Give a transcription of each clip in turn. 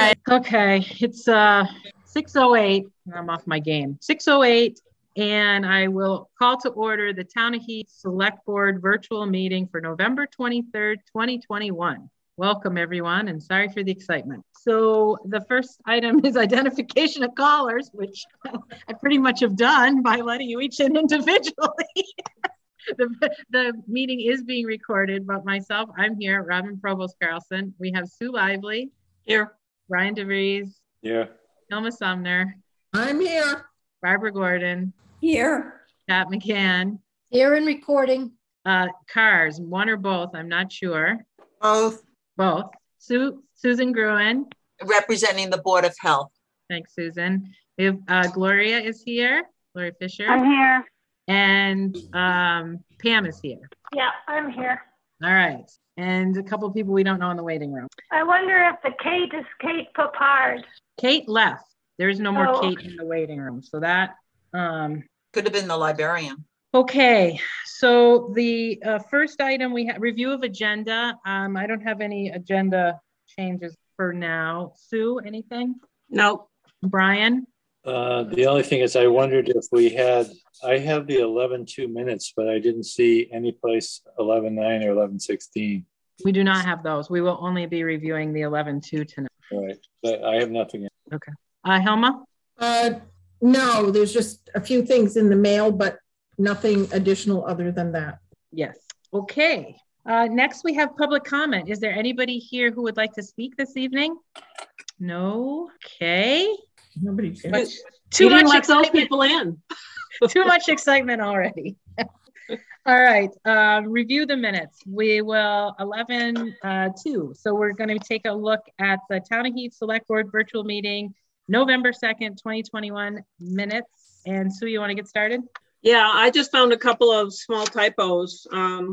Okay, it's 6:08. I'm off my game. 6:08, and I will call to order the Town of Heath Select Board virtual meeting for November 23rd, 2021. Welcome, everyone, and sorry for the excitement. So the first item is identification of callers, which I pretty much have done by letting you each in individually. The meeting is being recorded, but myself, I'm here, Robin Provost Carlson. We have Sue Lively. Here. Brian DeVries. Here. Hilma Sumner. I'm here. Barbara Gordon. Here. Pat McCann. Here and recording. Cars, one or both, I'm not sure. Both. Both. Susan Gruen. Representing the Board of Health. Thanks, Susan. We have Gloria is here. Gloria Fisher. I'm here. And Pam is here. Yeah, I'm here. All right. And a couple of people we don't know in the waiting room. I wonder if the Kate is Kate Papard. Kate left. There is no more Kate in the waiting room. So that could have been the librarian. Okay. So the first item we have review of agenda. I don't have any agenda changes for now. Sue, anything? No. Brian? The only thing is I wondered if I have the 11:2 minutes, but I didn't see any place 11:9 or 11:16. We do not have those. We will only be reviewing the 11:2 tonight. Right. But I have nothing. Okay. Hilma? No, there's just a few things in the mail, but nothing additional other than that. Yes. Okay. Next, we have public comment. Is there anybody here who would like to speak this evening? No. Okay. Nobody cares. Too much let those people in. Too much excitement already. All right. Review the minutes. We will 11:2. So we're going to take a look at the Town of Heath Select Board virtual meeting, November 2nd, 2021 minutes. And Sue, you want to get started? Yeah, I just found a couple of small typos.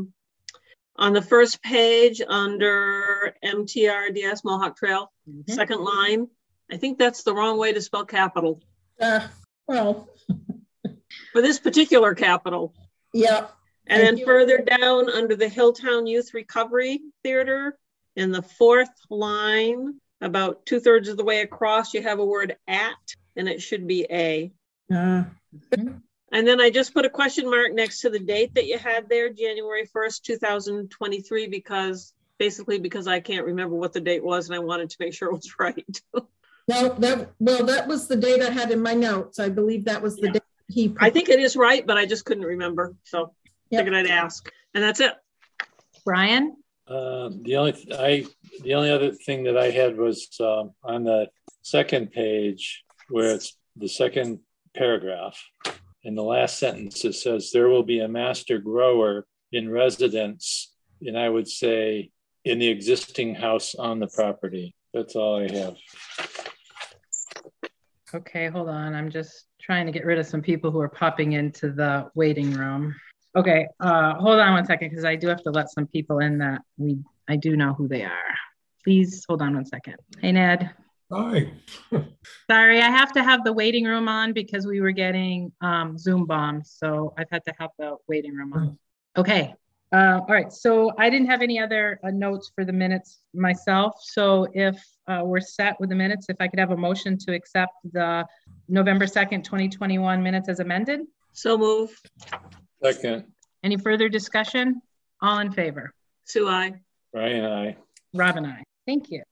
On the first page under MTRDS Mohawk Trail, second line, I think that's the wrong way to spell capital. Well. For this particular capital. Yeah. And then further down under the Hilltown Youth Recovery Theater, in the fourth line, about 2/3 of the way across, you have a word at, and it should be a. And then I just put a question mark next to the date that you had there, January 1st, 2023, because I can't remember what the date was, and I wanted to make sure it was right. No, that was the date I had in my notes. I believe that was the date I think it is right, but I just couldn't remember. So figured I'd ask. And that's it. Brian? The only other thing that I had was on the second page where it's the second paragraph. In the last sentence, it says there will be a master grower in residence, and I would say in the existing house on the property. That's all I have. Okay, hold on. I'm just trying to get rid of some people who are popping into the waiting room. Okay, hold on one second, because I do have to let some people in that I do know who they are. Please hold on one second. Hey, Ned. Hi. Sorry, I have to have the waiting room on because we were getting Zoom bombed. So I've had to have the waiting room on. Okay. All right. So I didn't have any other notes for the minutes myself. So if we're set with the minutes, if I could have a motion to accept the November 2nd, 2021 minutes as amended. So move. Second. Any further discussion? All in favor? Sue, aye. Brian, aye. Robin, aye. Thank you.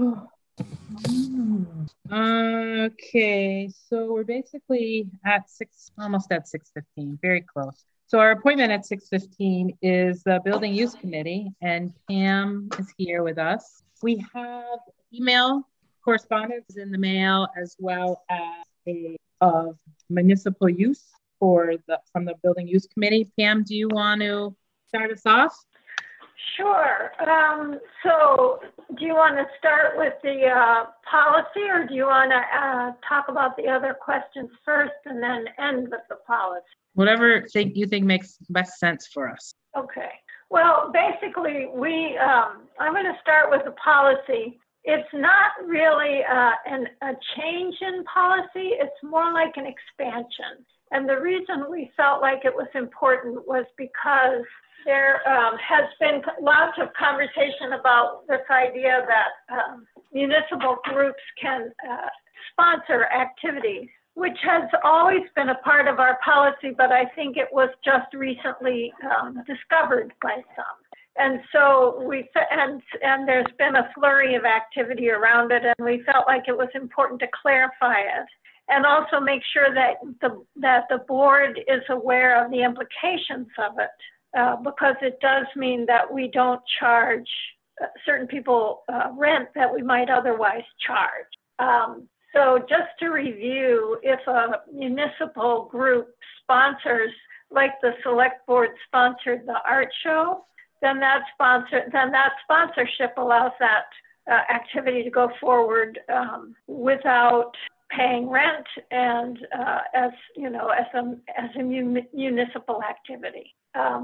Okay, so we're basically at almost at 6:15, very close. So our appointment at 6:15 is the Building Use Committee, and Pam is here with us. We have email correspondence in the mail, as well as of municipal use from the Building Use Committee. Pam, do you want to start us off? Sure. So do you want to start with the policy, or do you want to talk about the other questions first and then end with the policy? Whatever you think makes best sense for us. Okay. Well, basically, I'm going to start with the policy. It's not really a change in policy. It's more like an expansion. And the reason we felt like it was important was because there has been lots of conversation about this idea that municipal groups can sponsor activities, which has always been a part of our policy, but I think it was just recently discovered by some. And so and there's been a flurry of activity around it, and we felt like it was important to clarify it and also make sure that the board is aware of the implications of it, because it does mean that we don't charge certain people rent that we might otherwise charge. So just to review, if a municipal group sponsors, like the select board sponsored the art show, then that sponsorship allows that activity to go forward without paying rent, and as you know, as a municipal activity.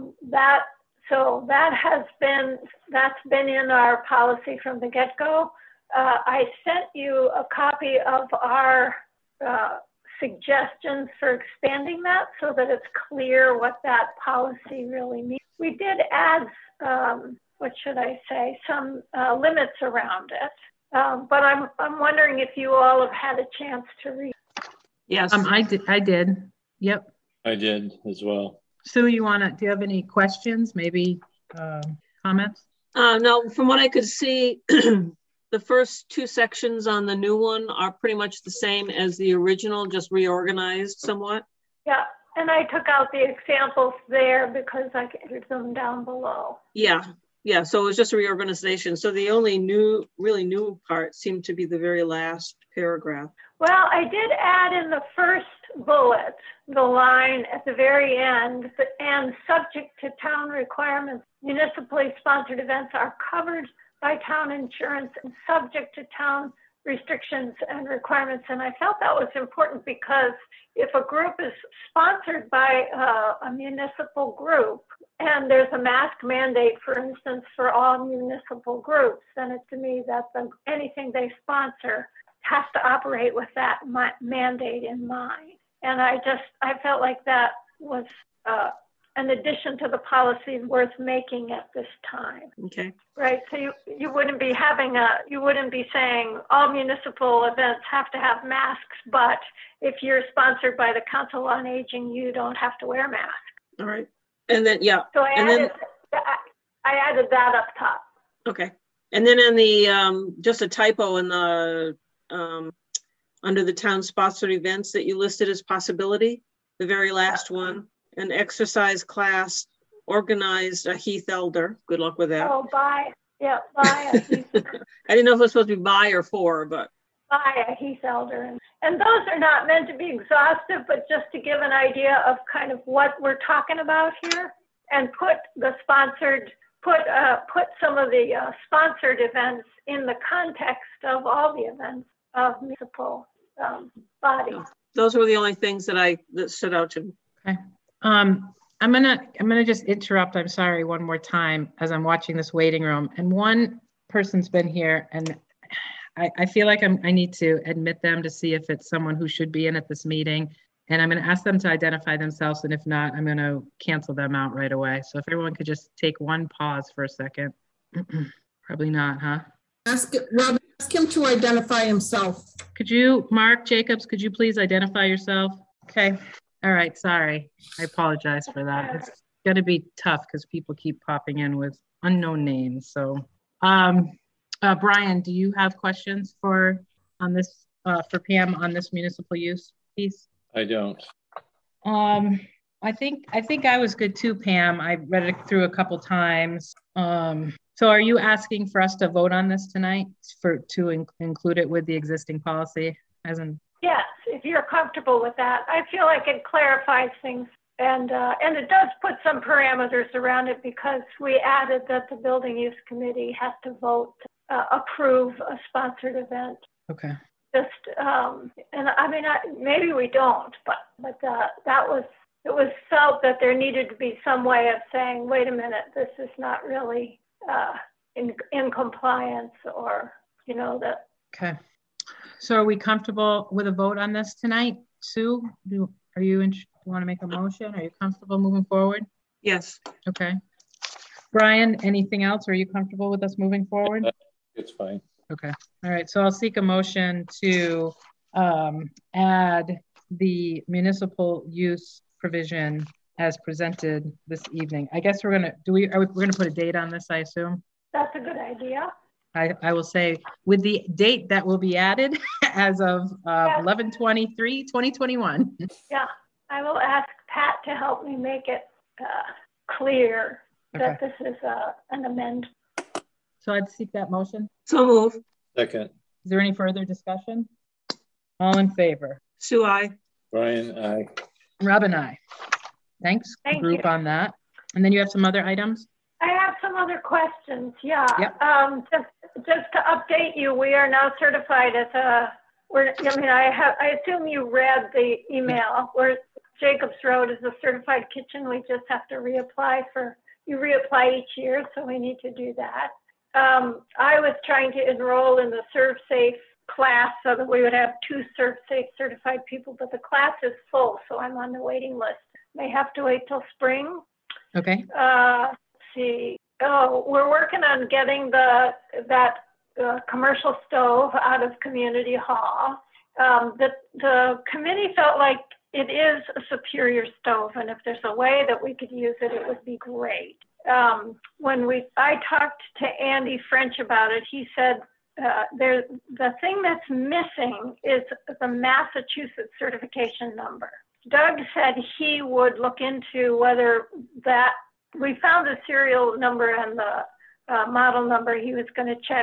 That's been in our policy from the get-go. I sent you a copy of our suggestions for expanding that so that it's clear what that policy really means. We did add, what should I say, some limits around it. But I'm wondering if you all have had a chance to read. Yes. I did. Yep. I did as well. Sue, do you have any questions, maybe comments? No, from what I could see, the first two sections on the new one are pretty much the same as the original, just reorganized somewhat. Yeah, and I took out the examples there because I entered them down below. Yeah, so it was just a reorganization. So the only really new part seemed to be the very last paragraph. Well, I did add in the first bullet, the line at the very end, and subject to town requirements, municipally sponsored events are covered by town insurance and subject to town restrictions and requirements. And I felt that was important because if a group is sponsored by a municipal group and there's a mask mandate, for instance, for all municipal groups, then it to me that anything they sponsor has to operate with that mandate in mind. And I felt like that was an addition to the policy worth making at this time. Okay. Right. So you wouldn't be saying all municipal events have to have masks, but if you're sponsored by the Council on Aging, you don't have to wear masks. All right. And then, yeah. So I added that up top. Okay. And then in the, just a typo in the, under the town sponsored events that you listed as possibility, the very last one. An exercise class organized a Heath Elder. Good luck with that. Oh, by a Heath. I didn't know if it was supposed to be by or for, but. By a Heath Elder. And those are not meant to be exhaustive, but just to give an idea of kind of what we're talking about here, and put some of the sponsored events in the context of all the events of municipal bodies. Those were the only things that stood out to me. Okay. I'm gonna just interrupt. I'm sorry, one more time as I'm watching this waiting room. And one person's been here, and I feel like I need to admit them to see if it's someone who should be in at this meeting. And I'm gonna ask them to identify themselves. And if not, I'm gonna cancel them out right away. So if everyone could just take one pause for a second. Probably not, huh? Rob, ask him to identify himself. Could you, Mark Jacobs, could you please identify yourself? Okay. All right, sorry. I apologize for that. It's going to be tough because people keep popping in with unknown names. So, Brian, do you have questions for Pam on this municipal use piece? I don't. I think I was good too, Pam. I read it through a couple times. So are you asking for us to vote on this tonight to include it with the existing policy as in? Yes, if you're comfortable with that. I feel like it clarifies things, and it does put some parameters around it because we added that the building use committee has to vote approve a sponsored event. Okay. Just and I mean maybe we don't, but it was felt that there needed to be some way of saying, wait a minute, this is not really in compliance, or that. Okay. So are we comfortable with a vote on this tonight? Sue, do you want to make a motion? Are you comfortable moving forward? Yes. Okay. Brian, anything else? Are you comfortable with us moving forward? It's fine. Okay. All right. So I'll seek a motion to add the municipal use provision as presented this evening. I guess we're gonna we're gonna put a date on this, I assume. That's a good idea. I will say with the date that will be added as of 11/23/2021. Yeah, I will ask Pat to help me make it clear that this is an amendment. So I'd seek that motion. So move. Second. Is there any further discussion? All in favor? Sue, I. Brian, aye. Robin, aye. Thanks, Thank group, you. On that. And then you have some other items? I have some other questions. Yeah. Yep. Just to update you, we are now certified as I assume you read the email where Jacobs Road is a certified kitchen. We just have to you reapply each year, so we need to do that. I was trying to enroll in the ServSafe class so that we would have 2 ServSafe certified people, but the class is full, so I'm on the waiting list. May have to wait till spring. Okay. Let's see. Oh, we're working on getting that commercial stove out of Community Hall. The committee felt like it is a superior stove, and if there's a way that we could use it, it would be great. I talked to Andy French about it, he said the thing that's missing is the Massachusetts certification number. Doug said he would look into whether we found the serial number and the model number. He was going to check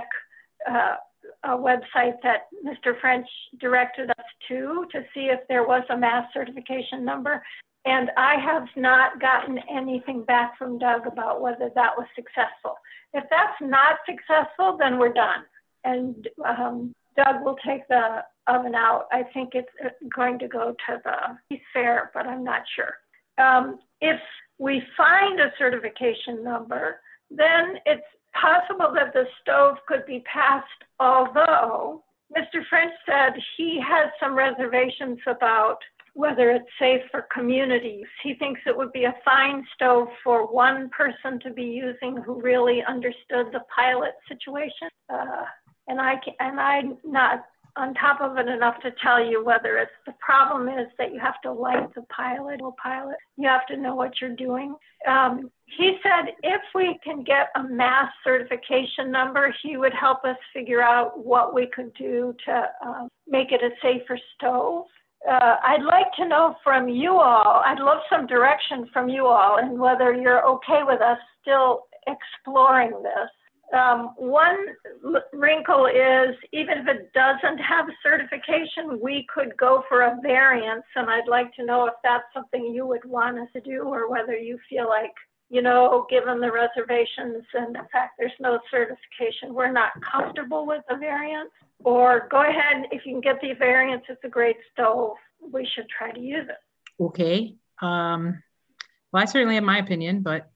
a website that Mr. French directed us to see if there was a mass certification number. And I have not gotten anything back from Doug about whether that was successful. If that's not successful, then we're done. And Doug will take the oven out. I think it's going to go to the East Fair, but I'm not sure. If we find a certification number, then it's possible that the stove could be passed, although Mr. French said he has some reservations about whether it's safe for communities. He thinks it would be a fine stove for one person to be using who really understood the pilot situation. And I'm not on top of it enough to tell you whether it's the problem is that you have to light the pilot. You have to know what you're doing. He said if we can get a mass certification number, he would help us figure out what we could do to make it a safer stove. I'd like to know from you all, I'd love some direction from you all and whether you're okay with us still exploring this. One wrinkle is even if it doesn't have a certification, we could go for a variance, and I'd like to know if that's something you would want us to do or whether you feel like, given the reservations and the fact there's no certification, we're not comfortable with the variance. Or go ahead, if you can get the variance, it's a great stove. We should try to use it. Okay. Well, I certainly have my opinion, but,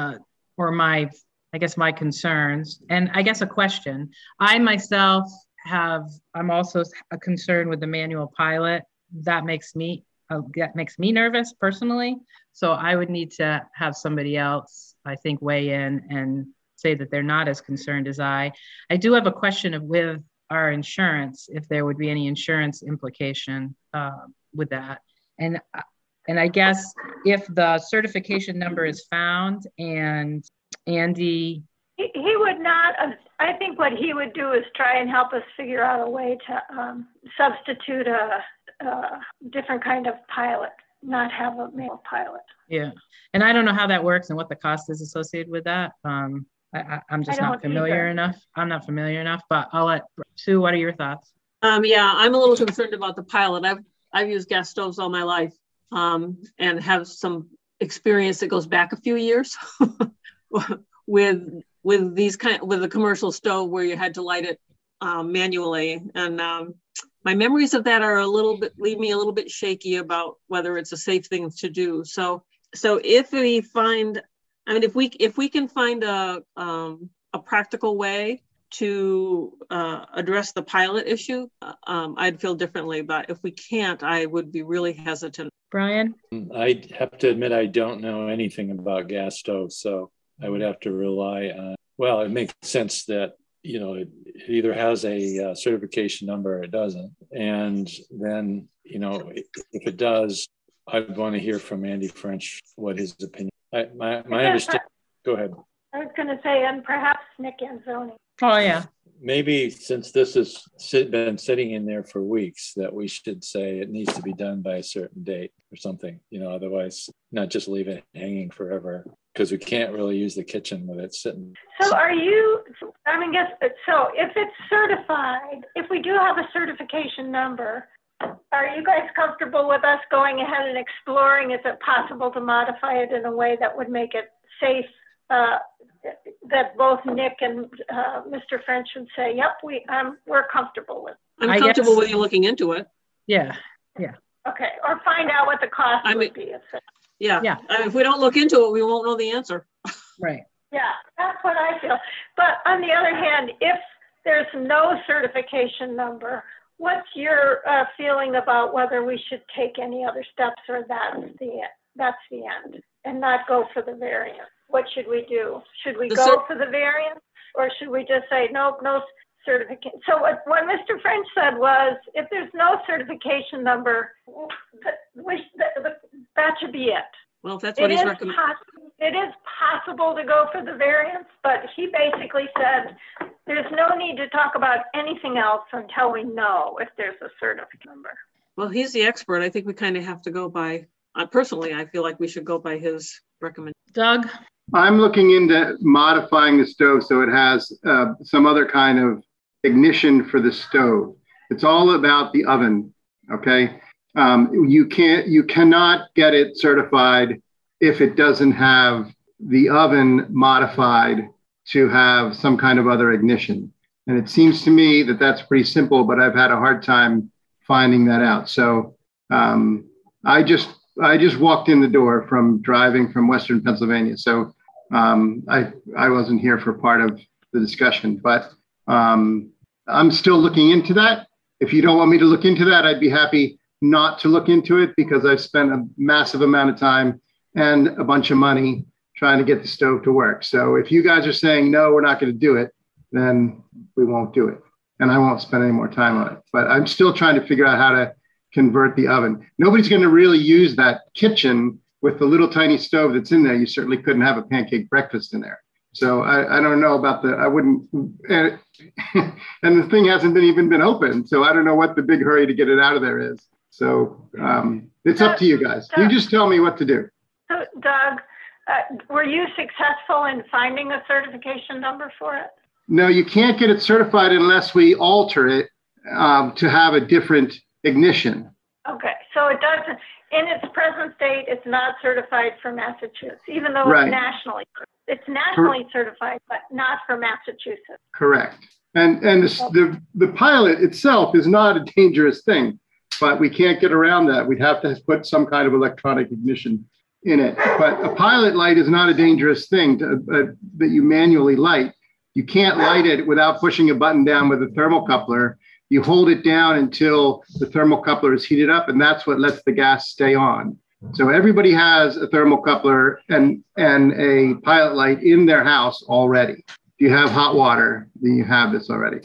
my concerns, and I guess a question. I myself I'm also concerned with the manual pilot. That makes me nervous personally. So I would need to have somebody else, I think, weigh in and say that they're not as concerned as I. I do have a question with our insurance, if there would be any insurance implication with that. And I guess if the certification number is found and Andy... He would not, I think what he would do is try and help us figure out a way to substitute a different kind of pilot, not have a manual pilot. Yeah, and I don't know how that works and what the cost is associated with that. I'm just not familiar enough. I'm not familiar enough, but I'll let Sue, what are your thoughts? Yeah, I'm a little concerned about the pilot. I've used gas stoves all my life and have some experience that goes back a few years with the commercial stove where you had to light it manually. And my memories of that are leave me a little bit shaky about whether it's a safe thing to do. So if we find, if we can find a practical way to address the pilot issue, I'd feel differently. But if we can't, I would be really hesitant. Brian? I have to admit, I don't know anything about gas stoves, so I would have to rely on, well, it makes sense that, it either has a certification number or it doesn't. And then, if it does, I'd want to hear from Andy French what his opinion. My understanding. Go ahead. I was going to say, and perhaps Nick Anzoni. Oh, yeah. Maybe since this has been sitting in there for weeks, that we should say it needs to be done by a certain date or something, otherwise not just leave it hanging forever, because we can't really use the kitchen with it sitting. So so if it's certified, if we do have a certification number, are you guys comfortable with us going ahead and exploring, is it possible to modify it in a way that would make it safe, that both Nick and Mr. French would say, yep, we're comfortable with. I'm comfortable with you looking into it. Yeah. Okay, or find out what the cost would be. Yeah. If we don't look into it, we won't know the answer. Right. Yeah, that's what I feel. But on the other hand, if there's no certification number, what's your feeling about whether we should take any other steps, or that's the end and not go for the variance? What should we do? Should we go for the variance, or should we just say, nope, no certification? So what Mr. French said was, if there's no certification number, that should be it. Well, if that's what he's recommending. It is possible to go for the variance, but he basically said there's no need to talk about anything else until we know if there's a certificate number. Well, he's the expert. I think we kind of have to go by, personally, I feel like we should go by his recommendation. Doug? I'm looking into modifying the stove so it has some other kind of ignition for the stove. It's all about the oven, okay? You cannot get it certified if it doesn't have the oven modified to have some kind of other ignition. And it seems to me that that's pretty simple, but I've had a hard time finding that out. So I just walked in the door from driving from Western Pennsylvania. So I wasn't here for part of the discussion, but I'm still looking into that. If you don't want me to look into that, I'd be happy not to look into it, because I've spent a massive amount of time and a bunch of money trying to get the stove to work. So if you guys are saying, no, we're not going to do it, then we won't do it. And I won't spend any more time on it. But I'm still trying to figure out how to convert the oven. Nobody's going to really use that kitchen with the little tiny stove that's in there. You certainly couldn't have a pancake breakfast in there. So I don't know about I wouldn't, and the thing hasn't even been opened. So I don't know what the big hurry to get it out of there is. So it's up to you guys. You just tell me what to do. So Doug, were you successful in finding a certification number for it? No, you can't get it certified unless we alter it to have a different ignition. Okay, so it doesn't, in its present state, it's not certified for Massachusetts, even though Right. It's nationally certified, but not for Massachusetts. Correct. And the pilot itself is not a dangerous thing, but we can't get around that. We'd have to put some kind of electronic ignition in it. But a pilot light is not a dangerous thing that you manually light. You can't light it without pushing a button down with a thermocoupler. You hold it down until the thermocoupler is heated up, and that's what lets the gas stay on. So everybody has a thermocoupler and a pilot light in their house already. If you have hot water, then you have this already.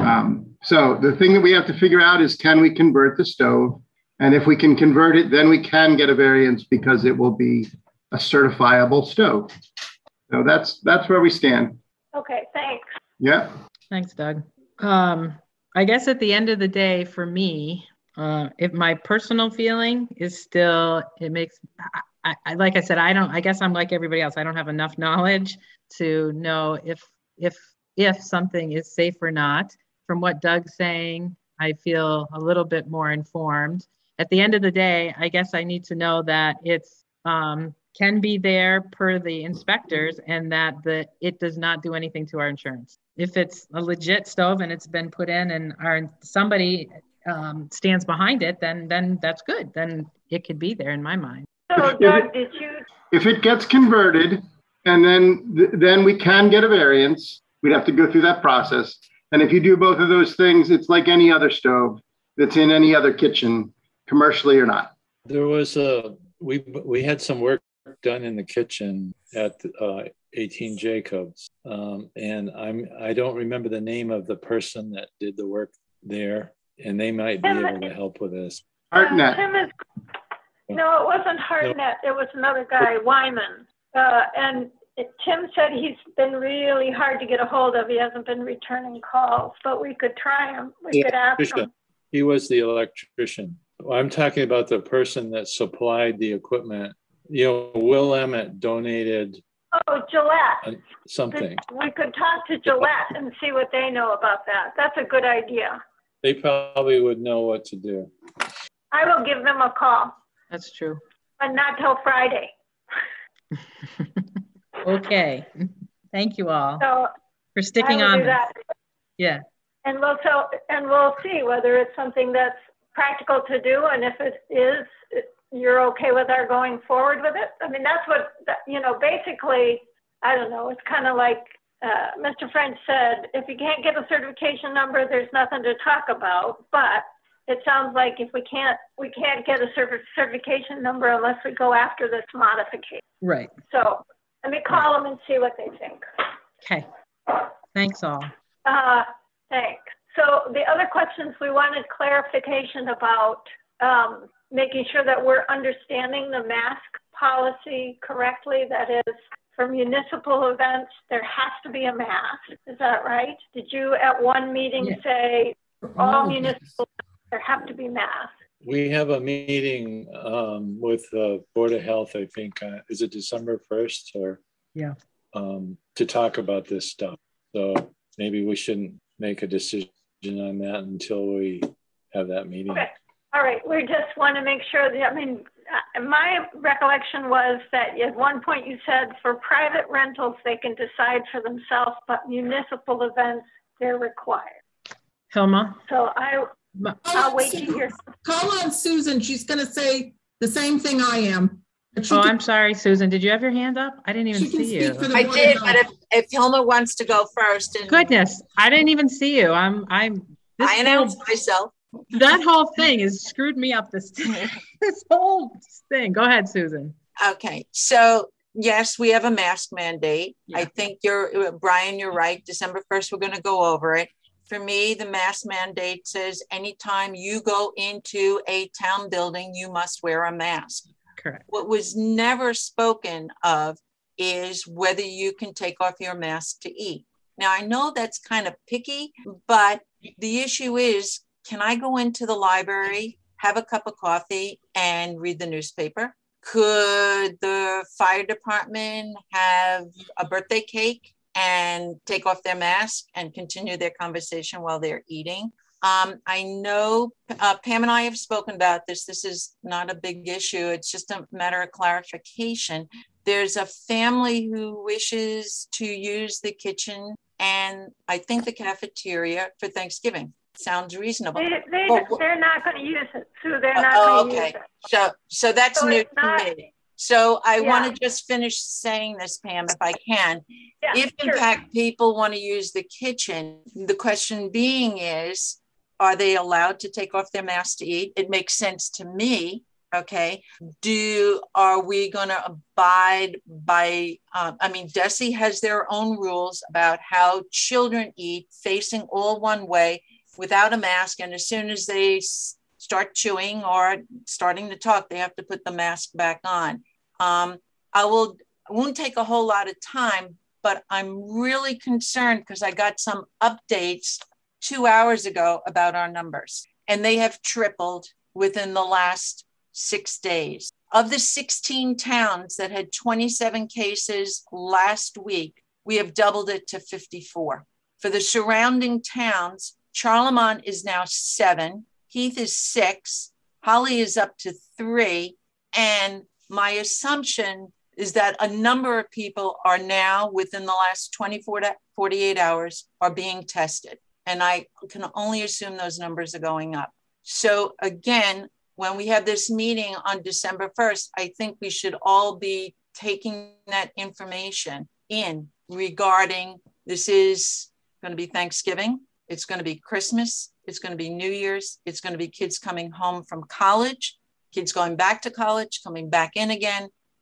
So the thing that we have to figure out is, can we convert the stove? And if we can convert it, then we can get a variance because it will be a certifiable stove. So that's where we stand. Okay, thanks. Yeah. Thanks, Doug. I guess at the end of the day, for me, if my personal feeling is still, it makes, like I said, I guess I'm like everybody else. I don't have enough knowledge to know if something is safe or not. From what Doug's saying, I feel a little bit more informed. At the end of the day, I guess I need to know that it's can be there per the inspectors, and that it does not do anything to our insurance. If it's a legit stove and it's been put in and somebody stands behind it, then that's good. Then it could be there in my mind. So Doug, if it gets converted, and then we can get a variance, we'd have to go through that process. And if you do both of those things, it's like any other stove that's in any other kitchen, commercially or not. There was we had some work done in the kitchen at 18 Jacobs. And I don't remember the name of the person that did the work there, and they might be able to help with this. HeartNet. No, it wasn't HeartNet. It was another guy, Wyman. And Tim said he's been really hard to get a hold of. He hasn't been returning calls, but we could try him. We could ask him. He was the electrician. I'm talking about the person that supplied the equipment. Will Emmett donated. Oh, Gillette. Something. We could talk to Gillette and see what they know about that. That's a good idea. They probably would know what to do. I will give them a call. That's true. But not till Friday. Okay. Thank you all for sticking on. That. Yeah. And we'll see whether it's something that's practical to do, and if it is, you're okay with our going forward with it. I mean, that's what basically. I don't know. It's kind of like Mr. French said. If you can't get a certification number, there's nothing to talk about. But it sounds like if we can't get a certification number unless we go after this modification. Right. So let me call them and see what they think. Okay. Thanks all. Thanks. So the other questions, we wanted clarification about making sure that we're understanding the mask policy correctly. That is, for municipal events, there has to be a mask. Is that right? Did you at one meeting say all municipal events, there have to be masks? We have a meeting with the Board of Health, I think, is it December 1st or? Yeah. To talk about this stuff. So maybe we shouldn't make a decision on that until we have that meeting. Okay. All right. We just want to make sure that, my recollection was that at one point you said for private rentals, they can decide for themselves, but municipal events, they're required. Hilma? So I'll wait to hear. Call on Susan. She's going to say the same thing I am. I'm sorry, Susan. Did you have your hand up? I didn't even see you. I did, but if Hilma wants to go first. Goodness, I didn't even see you. I announced myself. That whole thing has screwed me up. This whole thing. Go ahead, Susan. Okay. So yes, we have a mask mandate. Yeah. I think Brian, you're right. December 1st, we're going to go over it. For me, the mask mandate says anytime you go into a town building, you must wear a mask. Correct. What was never spoken of is whether you can take off your mask to eat. Now, I know that's kind of picky, but the issue is, can I go into the library, have a cup of coffee, and read the newspaper? Could the fire department have a birthday cake and take off their mask and continue their conversation while they're eating? I know Pam and I have spoken about this. This is not a big issue. It's just a matter of clarification. There's a family who wishes to use the kitchen and I think the cafeteria for Thanksgiving. Sounds reasonable. They're not going to use it, Sue. They're not going to use it. So that's new to me. So I want to just finish saying this, Pam, if I can. Yeah, if in fact people want to use the kitchen, the question being is, are they allowed to take off their mask to eat? It makes sense to me. Okay. Are we going to abide by, DESE has their own rules about how children eat facing all one way without a mask. And as soon as they start chewing or starting to talk, they have to put the mask back on. It won't take a whole lot of time, but I'm really concerned because I got some updates 2 hours ago about our numbers, and they have tripled within the last 6 days. Of the 16 towns that had 27 cases last week, we have doubled it to 54. For the surrounding towns, Charlemont is now 7, Heath is 6, Holly is up to 3, and my assumption is that a number of people are now within the last 24 to 48 hours are being tested. And I can only assume those numbers are going up. So again, when we have this meeting on December 1st, I think we should all be taking that information in regarding this is going to be Thanksgiving. It's going to be Christmas. It's going to be New Year's. It's going to be kids coming home from college, kids going back to college, coming back in again.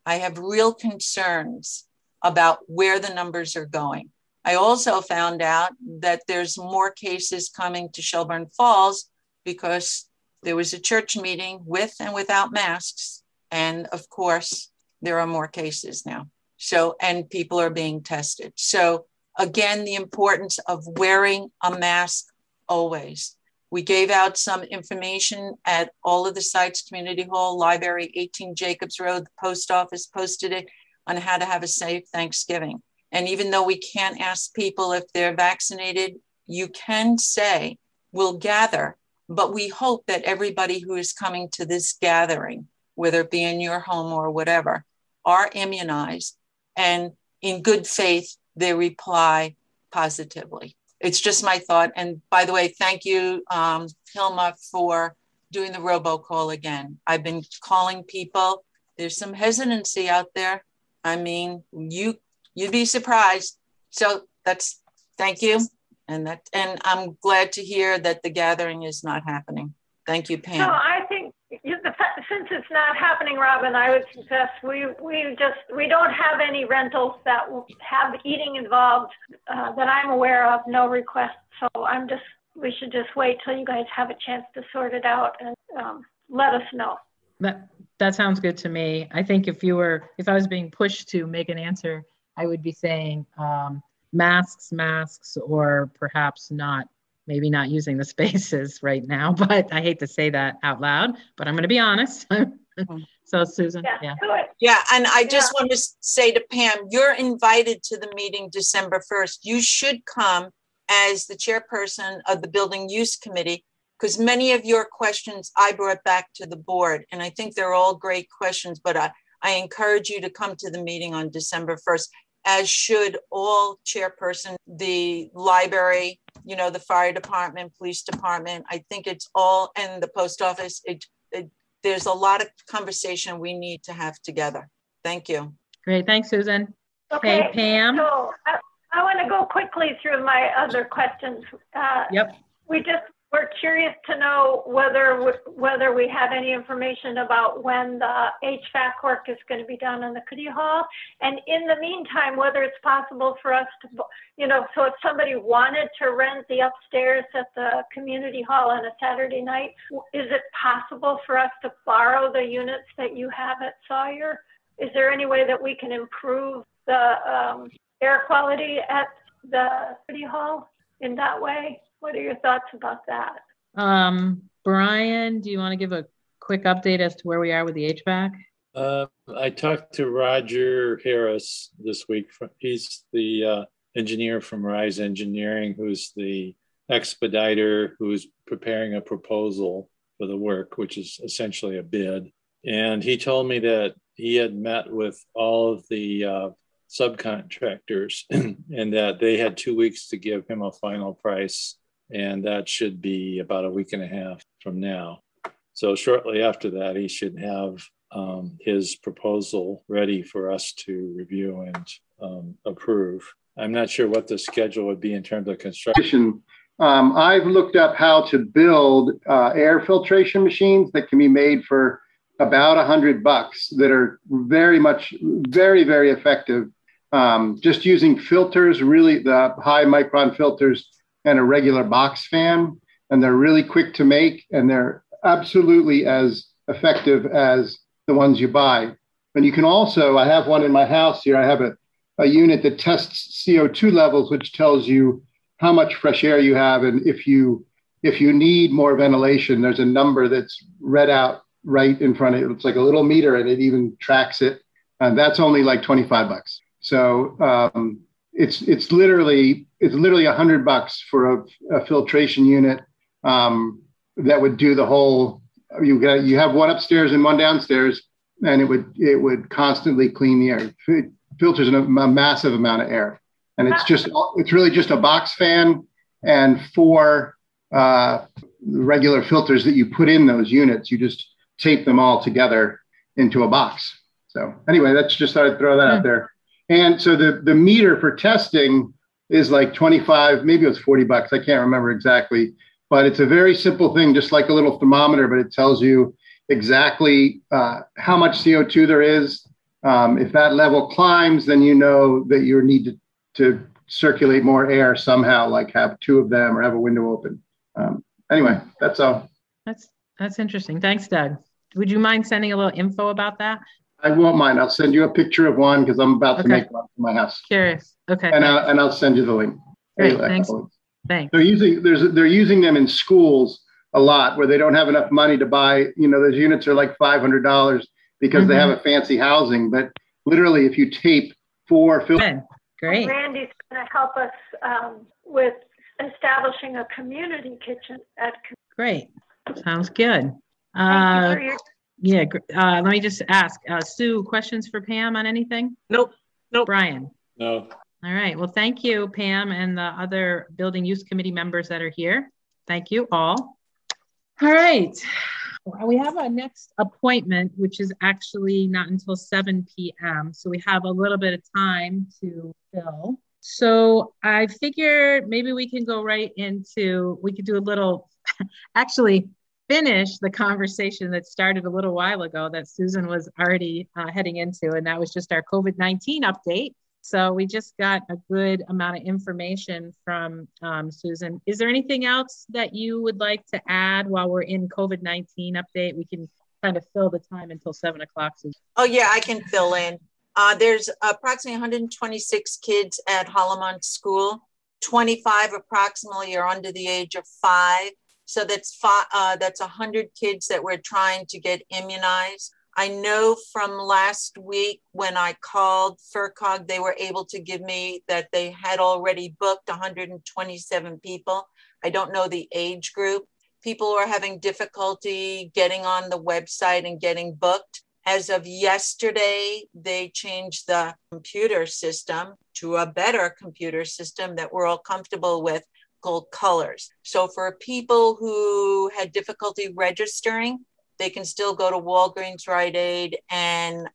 I have real concerns about where the numbers are going. I also found out that there's more cases coming to Shelburne Falls because there was a church meeting with and without masks. And of course, there are more cases now. So, and people are being tested. So again, the importance of wearing a mask always. We gave out some information at all of the sites, Community Hall, Library, 18 Jacobs Road, the post office posted it on how to have a safe Thanksgiving. And even though we can't ask people if they're vaccinated, you can say, we'll gather, but we hope that everybody who is coming to this gathering, whether it be in your home or whatever, are immunized. And in good faith, they reply positively. It's just my thought. And by the way, thank you, Hilma, for doing the robocall again. I've been calling people. There's some hesitancy out there. I mean, you'd be surprised. So thank you. And I'm glad to hear that the gathering is not happening. Thank you, Pam. No, I think since it's not happening, Robin, I would suggest we don't have any rentals that will have eating involved that I'm aware of, no requests. So we should just wait till you guys have a chance to sort it out and let us know. That sounds good to me. I think if I was being pushed to make an answer, I would be saying masks, or perhaps maybe not using the spaces right now, but I hate to say that out loud, but I'm going to be honest. So Susan, yeah. Yeah, and I just want to say to Pam, you're invited to the meeting December 1st. You should come as the chairperson of the Building Use Committee, because many of your questions I brought back to the board, and I think they're all great questions, but I encourage you to come to the meeting on December 1st, as should all chairperson, the library, the fire department, police department. I think it's all, and the post office. There's a lot of conversation we need to have together. Thank you. Great, thanks, Susan. Okay, hey, Pam. So I want to go quickly through my other questions. Yep. We're curious to know whether we have any information about when the HVAC work is going to be done in the Community Hall. And in the meantime, whether it's possible for us to, so if somebody wanted to rent the upstairs at the Community Hall on a Saturday night, is it possible for us to borrow the units that you have at Sawyer? Is there any way that we can improve the air quality at the Community Hall in that way? What are your thoughts about that? Brian, do you want to give a quick update as to where we are with the HVAC? I talked to Roger Harris this week. He's the engineer from Rise Engineering, who's the expediter, who's preparing a proposal for the work, which is essentially a bid. And he told me that he had met with all of the subcontractors and that they had 2 weeks to give him a final price. And that should be about a week and a half from now. So shortly after that, he should have his proposal ready for us to review and approve. I'm not sure what the schedule would be in terms of construction. I've looked up how to build air filtration machines that can be made for about $100 that are very, very effective. Just using filters, really the high micron filters, and a regular box fan, and they're really quick to make, and they're absolutely as effective as the ones you buy. And you can also, I have one in my house here, I have a unit that tests CO2 levels, which tells you how much fresh air you have, and if you need more ventilation, there's a number that's read out right in front of it. It's like a little meter, and it even tracks it, and that's only like $25. So it's literally $100 for a filtration unit that would do the whole. You have one upstairs and one downstairs, and it would constantly clean the air. It filters a massive amount of air, and it's really just a box fan and 4 regular filters that you put in those units. You just tape them all together into a box. So anyway, that's just thought I'd throw that out there. And so the meter for testing is like 25, maybe it was $40. I can't remember exactly, but it's a very simple thing, just like a little thermometer, but it tells you exactly how much CO2 there is, If that level climbs, then you know that you need to circulate more air somehow, like have 2 of them or have a window open. Anyway, that's all. That's interesting. Thanks, Doug. Would you mind sending a little info about that? I won't mind. I'll send you a picture of one because I'm about to make one for my house. Curious. Okay. And I'll send you the link. Great. Thanks. Thanks. They're using them in schools a lot where they don't have enough money to buy. Those units are like $500 because they have a fancy housing. But literally, if you tape 4 filters. Great. Randy's going to help us with establishing a community kitchen at. Great. Sounds good. Thank you for your let me just ask, Sue, questions for Pam on anything? Nope. Brian? No. All right. Well, thank you, Pam, and the other Building Use Committee members that are here. Thank you all. All right. We have our next appointment, which is actually not until 7 p.m. So we have a little bit of time to fill. So I figured maybe we can go right into, we could do a little, actually finish the conversation that started a little while ago that Susan was already heading into, and that was just our COVID-19 update. So we just got a good amount of information from Susan. Is there anything else that you would like to add while we're in COVID-19 update? We can kind of fill the time until 7 o'clock. Susan. Oh yeah, I can fill in. There's approximately 126 kids at Hollamont School. 25 approximately are under the age of 5. So that's 100 kids that we're trying to get immunized. I know from last week when I called FERCOG, they were able to give me that they had already booked 127 people. I don't know the age group. People are having difficulty getting on the website and getting booked. As of yesterday, they changed the computer system to a better computer system that we're all comfortable with, called Colors. So for people who had difficulty registering, they can still go to Walgreens, Rite Aid, and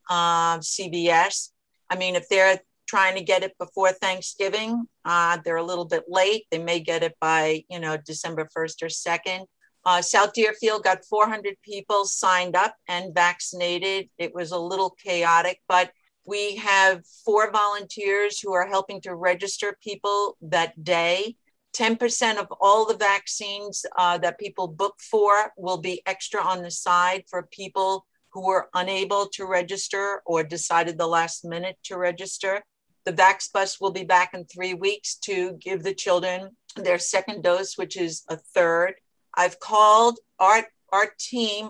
CVS. I mean, if they're trying to get it before Thanksgiving, they're a little bit late. They may get it by, December 1st or 2nd. South Deerfield got 400 people signed up and vaccinated. It was a little chaotic, but we have 4 volunteers who are helping to register people that day. 10% of all the vaccines that people book for will be extra on the side for people who were unable to register or decided the last minute to register. The Vax Bus will be back in 3 weeks to give the children their second dose, which is a third. I've called our team,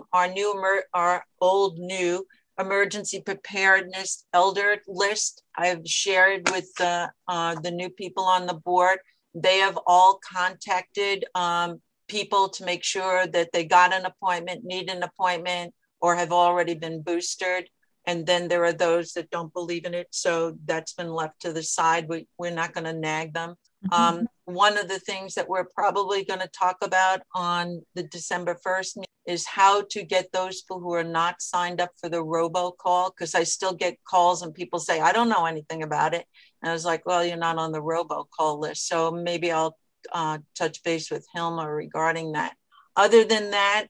our old new emergency preparedness elder list. I've shared with the new people on the board. They have all contacted people to make sure that they got an appointment, need an appointment, or have already been boosted. And then there are those that don't believe in it. So that's been left to the side. We're not going to nag them. One of the things that we're probably going to talk about on the December 1st is how to get those people who are not signed up for the robocall, because I still get calls and people say, I don't know anything about it. And I was like, well, you're not on the robocall list. So maybe I'll touch base with Hilma regarding that. Other than that,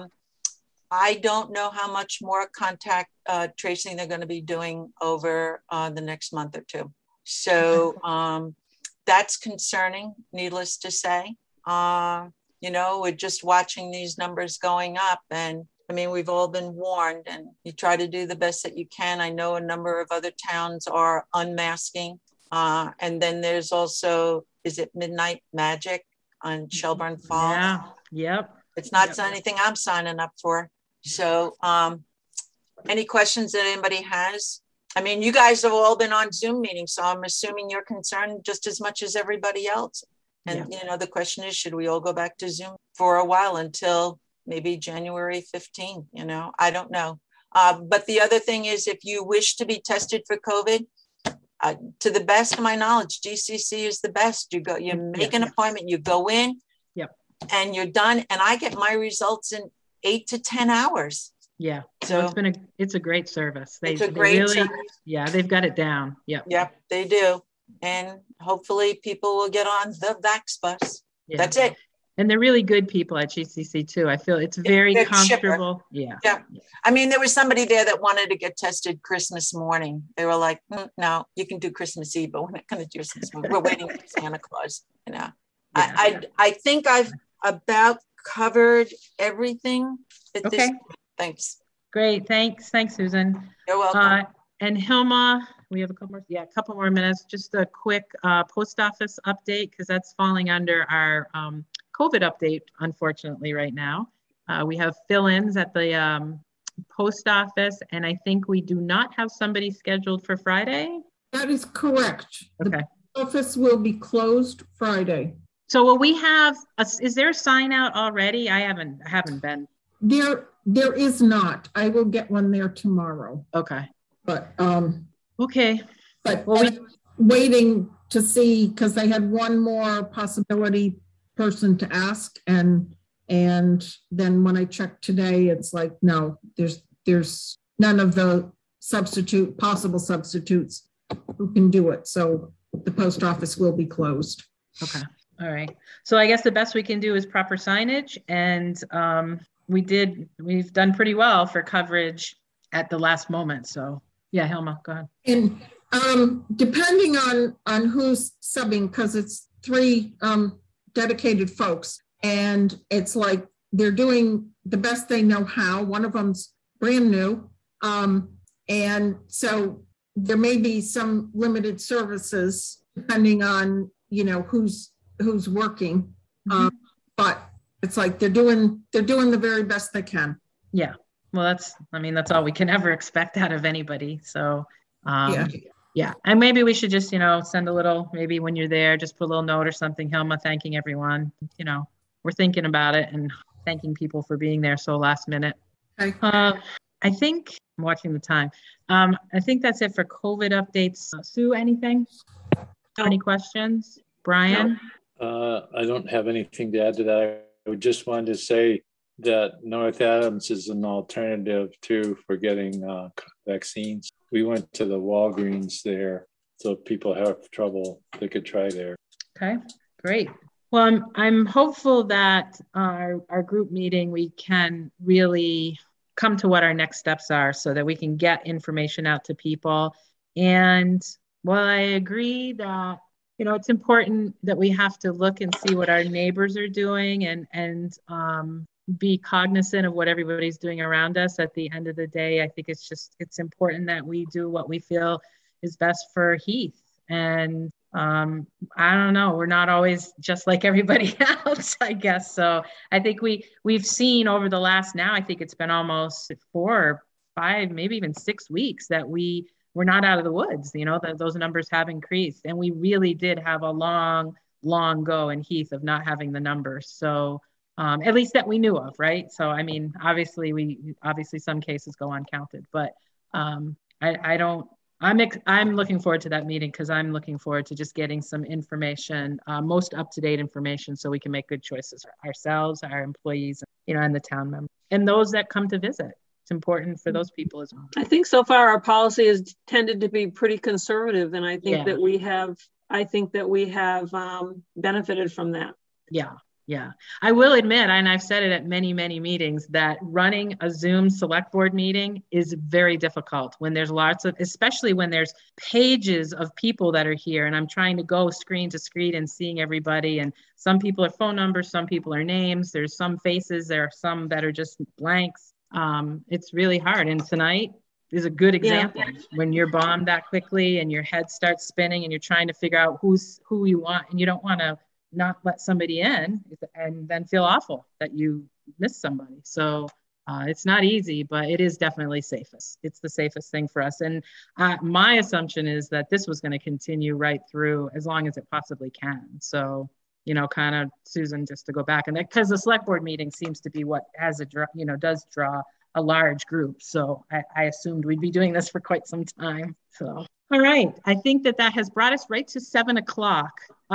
I don't know how much more contact tracing they're going to be doing over the next month or 2. So that's concerning, needless to say. We're just watching these numbers going up, and I mean, we've all been warned, and you try to do the best that you can. I know a number of other towns are unmasking. And then there's also, is it Midnight Magic on Shelburne Falls? Yeah, yep. It's not anything I'm signing up for. So any questions that anybody has? I mean, you guys have all been on Zoom meetings, so I'm assuming you're concerned just as much as everybody else. And, the question is, should we all go back to Zoom for a while until maybe January 15? I don't know. But the other thing is, if you wish to be tested for COVID, to the best of my knowledge, DCC is the best. You make an appointment, you go in, and you're done. And I get my results in 8 to 10 hours. Yeah. So it's a great service. It's a great service. Yeah, they've got it down. Yep. Yep, they do. And hopefully people will get on the Vax Bus. Yeah. That's it. And they're really good people at GCC too. I feel it's very They're comfortable. chipper. Yeah. I mean, there was somebody there that wanted to get tested Christmas morning. They were like, no, you can do Christmas Eve, but we're not going to do Christmas morning. We're waiting for Santa Claus, you know. Yeah. I think I've about covered everything at this point. Thanks. Great. Thanks, Susan. You're welcome. And Hilma, we have a couple more minutes. Just a quick post office update, because that's falling under our COVID update, unfortunately, right now. We have fill-ins at the post office, and I think we do not have somebody scheduled for Friday. That is correct. Okay. The office will be closed Friday. So will we have, is there a sign out already? I haven't been. There is not. I will get one there tomorrow. Okay. But okay. But I'm waiting to see, because they had one more possibility person to ask, and then when I checked today, it's like, no, there's none of the possible substitutes who can do it. So the post office will be closed. Okay. All right. So I guess the best we can do is proper signage, and we've done pretty well for coverage at the last moment. So yeah, Hilma, go ahead. And depending on who's subbing, because it's 3 dedicated folks, and it's like they're doing the best they know how. One of them's brand new, and so there may be some limited services depending on who's working, but it's like they're doing the very best they can. Yeah. Well, that's all we can ever expect out of anybody. So, yeah. And maybe we should just, send a little, maybe when you're there, just put a little note or something, Hilma, thanking everyone. We're thinking about it and thanking people for being there so last minute. Okay. I think I'm watching the time. I think that's it for COVID updates. Sue, anything? No. Any questions? Brian? I don't have anything to add to that. I just wanted to say that North Adams is an alternative too for getting vaccines. We went to the Walgreens there, so if people have trouble, they could try there. Okay, great. Well, I'm hopeful that our group meeting, we can really come to what our next steps are so that we can get information out to people. And while I agree that it's important that we have to look and see what our neighbors are doing and be cognizant of what everybody's doing around us. At the end of the day, I think it's important that we do what we feel is best for Heath. And I don't know, we're not always just like everybody else, I guess. So I think we've seen over the last, now I think it's been almost 4 or 5, maybe even 6 weeks that we're not out of the woods, those numbers have increased. And we really did have a long go in Heath of not having the numbers. So at least that we knew of, right? So, I mean, obviously some cases go uncounted, but I'm looking forward to that meeting, because I'm looking forward to just getting some information, most up-to-date information, so we can make good choices for ourselves, our employees, and the town members, and those that come to visit. It's important for those people as well. I think so far our policy has tended to be pretty conservative, and I think that we have benefited from that. Yeah. I will admit, and I've said it at many, many meetings, that running a Zoom select board meeting is very difficult when there's especially when there's pages of people that are here, and I'm trying to go screen to screen and seeing everybody. And some people are phone numbers, some people are names. There's some faces, there are some that are just blanks. It's really hard. And tonight is a good example. When you're bombed that quickly and your head starts spinning and you're trying to figure out who you want, and you don't want to not let somebody in and then feel awful that you missed somebody. So it's not easy, but it is definitely safest. It's the safest thing for us. And my assumption is that this was going to continue right through as long as it possibly can. So, kind of, Susan, just to go back, and because the select board meeting seems to be what does draw a large group. So I assumed we'd be doing this for quite some time. So, all right. I think that has brought us right to 7 o'clock.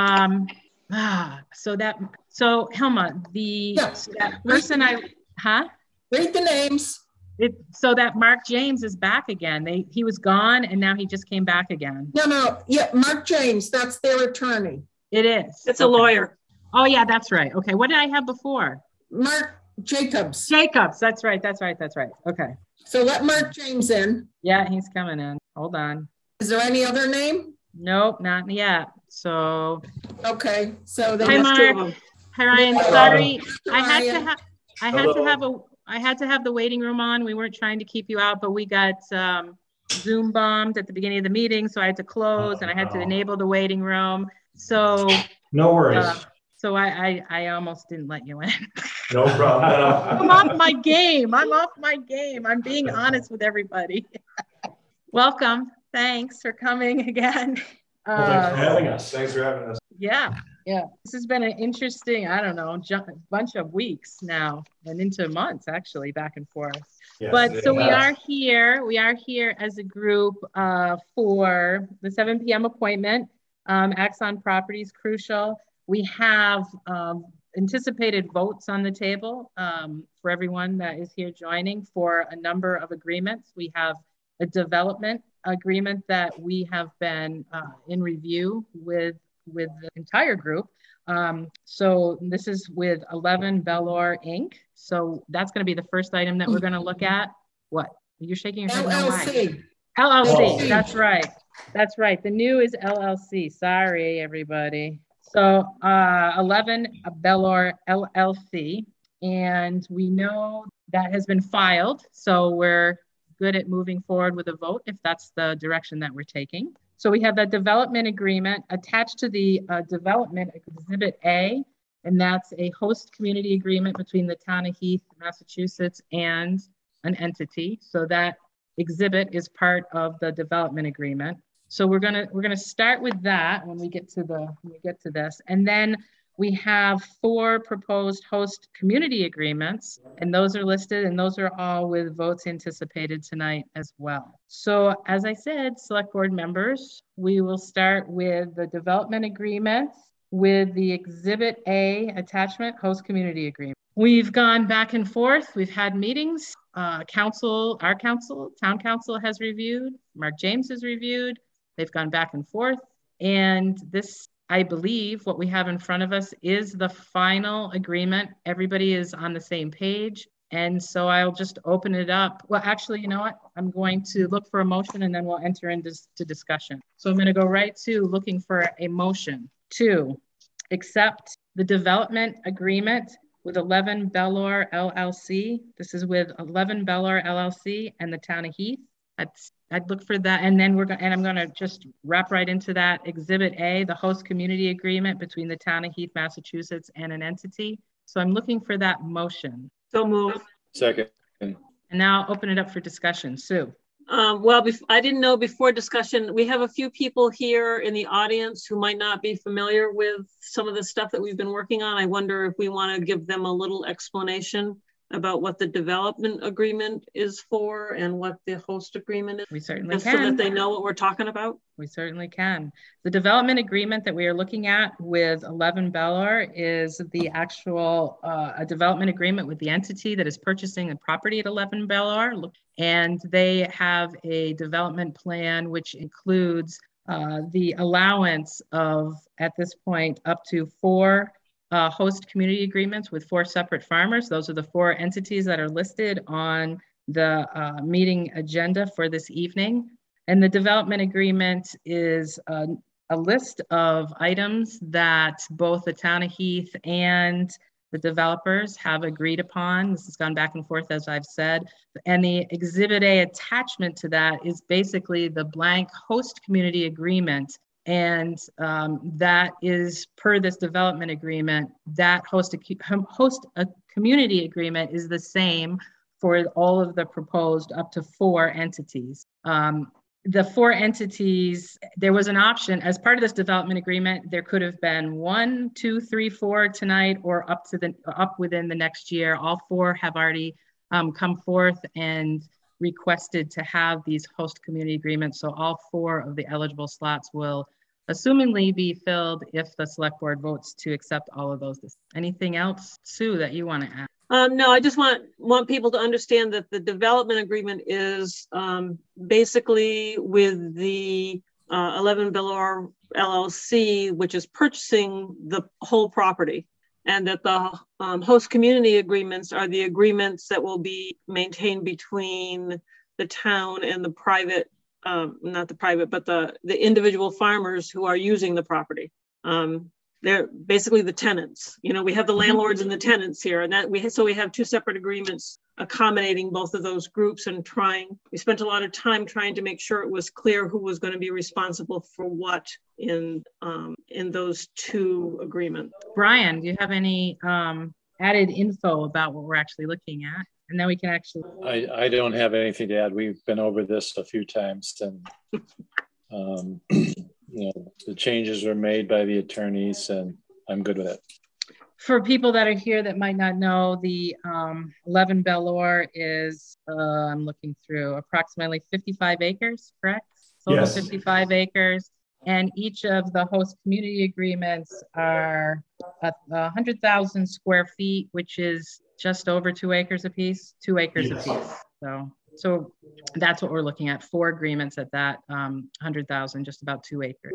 So Hilma, that person Read the names. So that Mark James is back again. He was gone and now he just came back again. No. Yeah, Mark James, that's their attorney. It is. It's a lawyer. Oh yeah, that's right. Okay, what did I have before? Mark Jacobs. Jacobs, that's right. Okay. So let Mark James in. Yeah, he's coming in. Hold on. Is there any other name? Nope, not yet. So. Okay, so Hi, Mark. Hi, Ryan. Sorry, I had to have the waiting room on. We weren't trying to keep you out, but we got Zoom bombed at the beginning of the meeting, so I had to close and I had to enable the waiting room. So no worries. So I almost didn't let you in. No problem. I'm off my game. I'm being honest with everybody. Welcome. Thanks for coming again. Well, thanks for having us. Thanks for having us. Yeah. This has been an interesting, bunch of weeks now and into months, actually, back and forth. Yes, but so we are here as a group for the 7 p.m. appointment. Axon Properties Crucial. We have anticipated votes on the table for everyone that is here joining for a number of agreements. We have a development agreement that we have been in review with the entire group. So this is with 11 Bellor Inc. So that's going to be the first item that we're going to look at. What? You're shaking your head. LLC. LLC. That's right. The new is LLC. Sorry, everybody. So 11 Bellor LLC. And we know that has been filed. So we're good at moving forward with a vote if that's the direction that we're taking. So we have the development agreement attached to the development exhibit A, and that's a host community agreement between the town of Heath, Massachusetts, and an entity. So that exhibit is part of the development agreement. So we're gonna start with that when we get to this, and then we have 4 proposed host community agreements, and those are listed, and those are all with votes anticipated tonight as well. So as I said, select board members, we will start with the development agreements with the Exhibit A attachment host community agreement. We've gone back and forth. We've had meetings. Our council, town council has reviewed. Mark James has reviewed. They've gone back and forth. And this, I believe what we have in front of us is the final agreement. Everybody is on the same page. And so I'll just open it up. Well, actually, you know what? I'm going to look for a motion and then we'll enter into discussion. So I'm going to go right to looking for a motion to accept the development agreement with 11 Bellor LLC. This is with 11 Bellor LLC and the town of Heath. I'd look for that, and then I'm going to just wrap right into that. Exhibit A, the host community agreement between the town of Heath, Massachusetts, and an entity. So I'm looking for that motion. So moved. Second. And now I'll open it up for discussion. Sue. Well, I didn't know before discussion, we have a few people here in the audience who might not be familiar with some of the stuff that we've been working on. I wonder if we want to give them a little explanation about what the development agreement is for and what the host agreement is. We certainly can. So that they know what we're talking about. We certainly can. The development agreement that we are looking at with 11 Bellor is the actual a development agreement with the entity that is purchasing the property at 11 Bellor. And they have a development plan which includes the allowance of, at this point, up to 4 host community agreements with 4 separate farmers. Those are the 4 entities that are listed on the meeting agenda for this evening. And the development agreement is a list of items that both the town of Heath and the developers have agreed upon. This has gone back and forth, as I've said. And the Exhibit A attachment to that is basically the blank host community agreement. And that is per this development agreement, that host a community agreement is the same for all of the proposed up to 4 entities. The 4 entities, there was an option as part of this development agreement. There could have been 1, 2, 3, 4 tonight, or up within the next year. All 4 have already come forth and requested to have these host community agreements. So all 4 of the eligible slots will assumingly be filled if the select board votes to accept all of those. Anything else, Sue, that you want to add? No, I just want people to understand that the development agreement is basically with the 11 Belor LLC, which is purchasing the whole property, and that the host community agreements are the agreements that will be maintained between the town and the private, not the private, but the individual farmers who are using the property. They're basically the tenants. You know, we have the landlords and the tenants here, and that we have two separate agreements accommodating both of those groups, and we spent a lot of time trying to make sure it was clear who was going to be responsible for what in those two agreements. Brian, do you have any added info about what we're actually looking at? And then we can actually. I don't have anything to add. We've been over this a few times, and you know, the changes were made by the attorneys, and I'm good with it. For people that are here that might not know, the 11 Belor is, I'm looking through, approximately 55 acres, correct? Total yes. 55 acres. And each of the host community agreements are 100,000 square feet, which is just over 2 acres apiece, 2 acres yes. apiece. So that's what we're looking at, 4 agreements at that 100,000, just about 2 acres.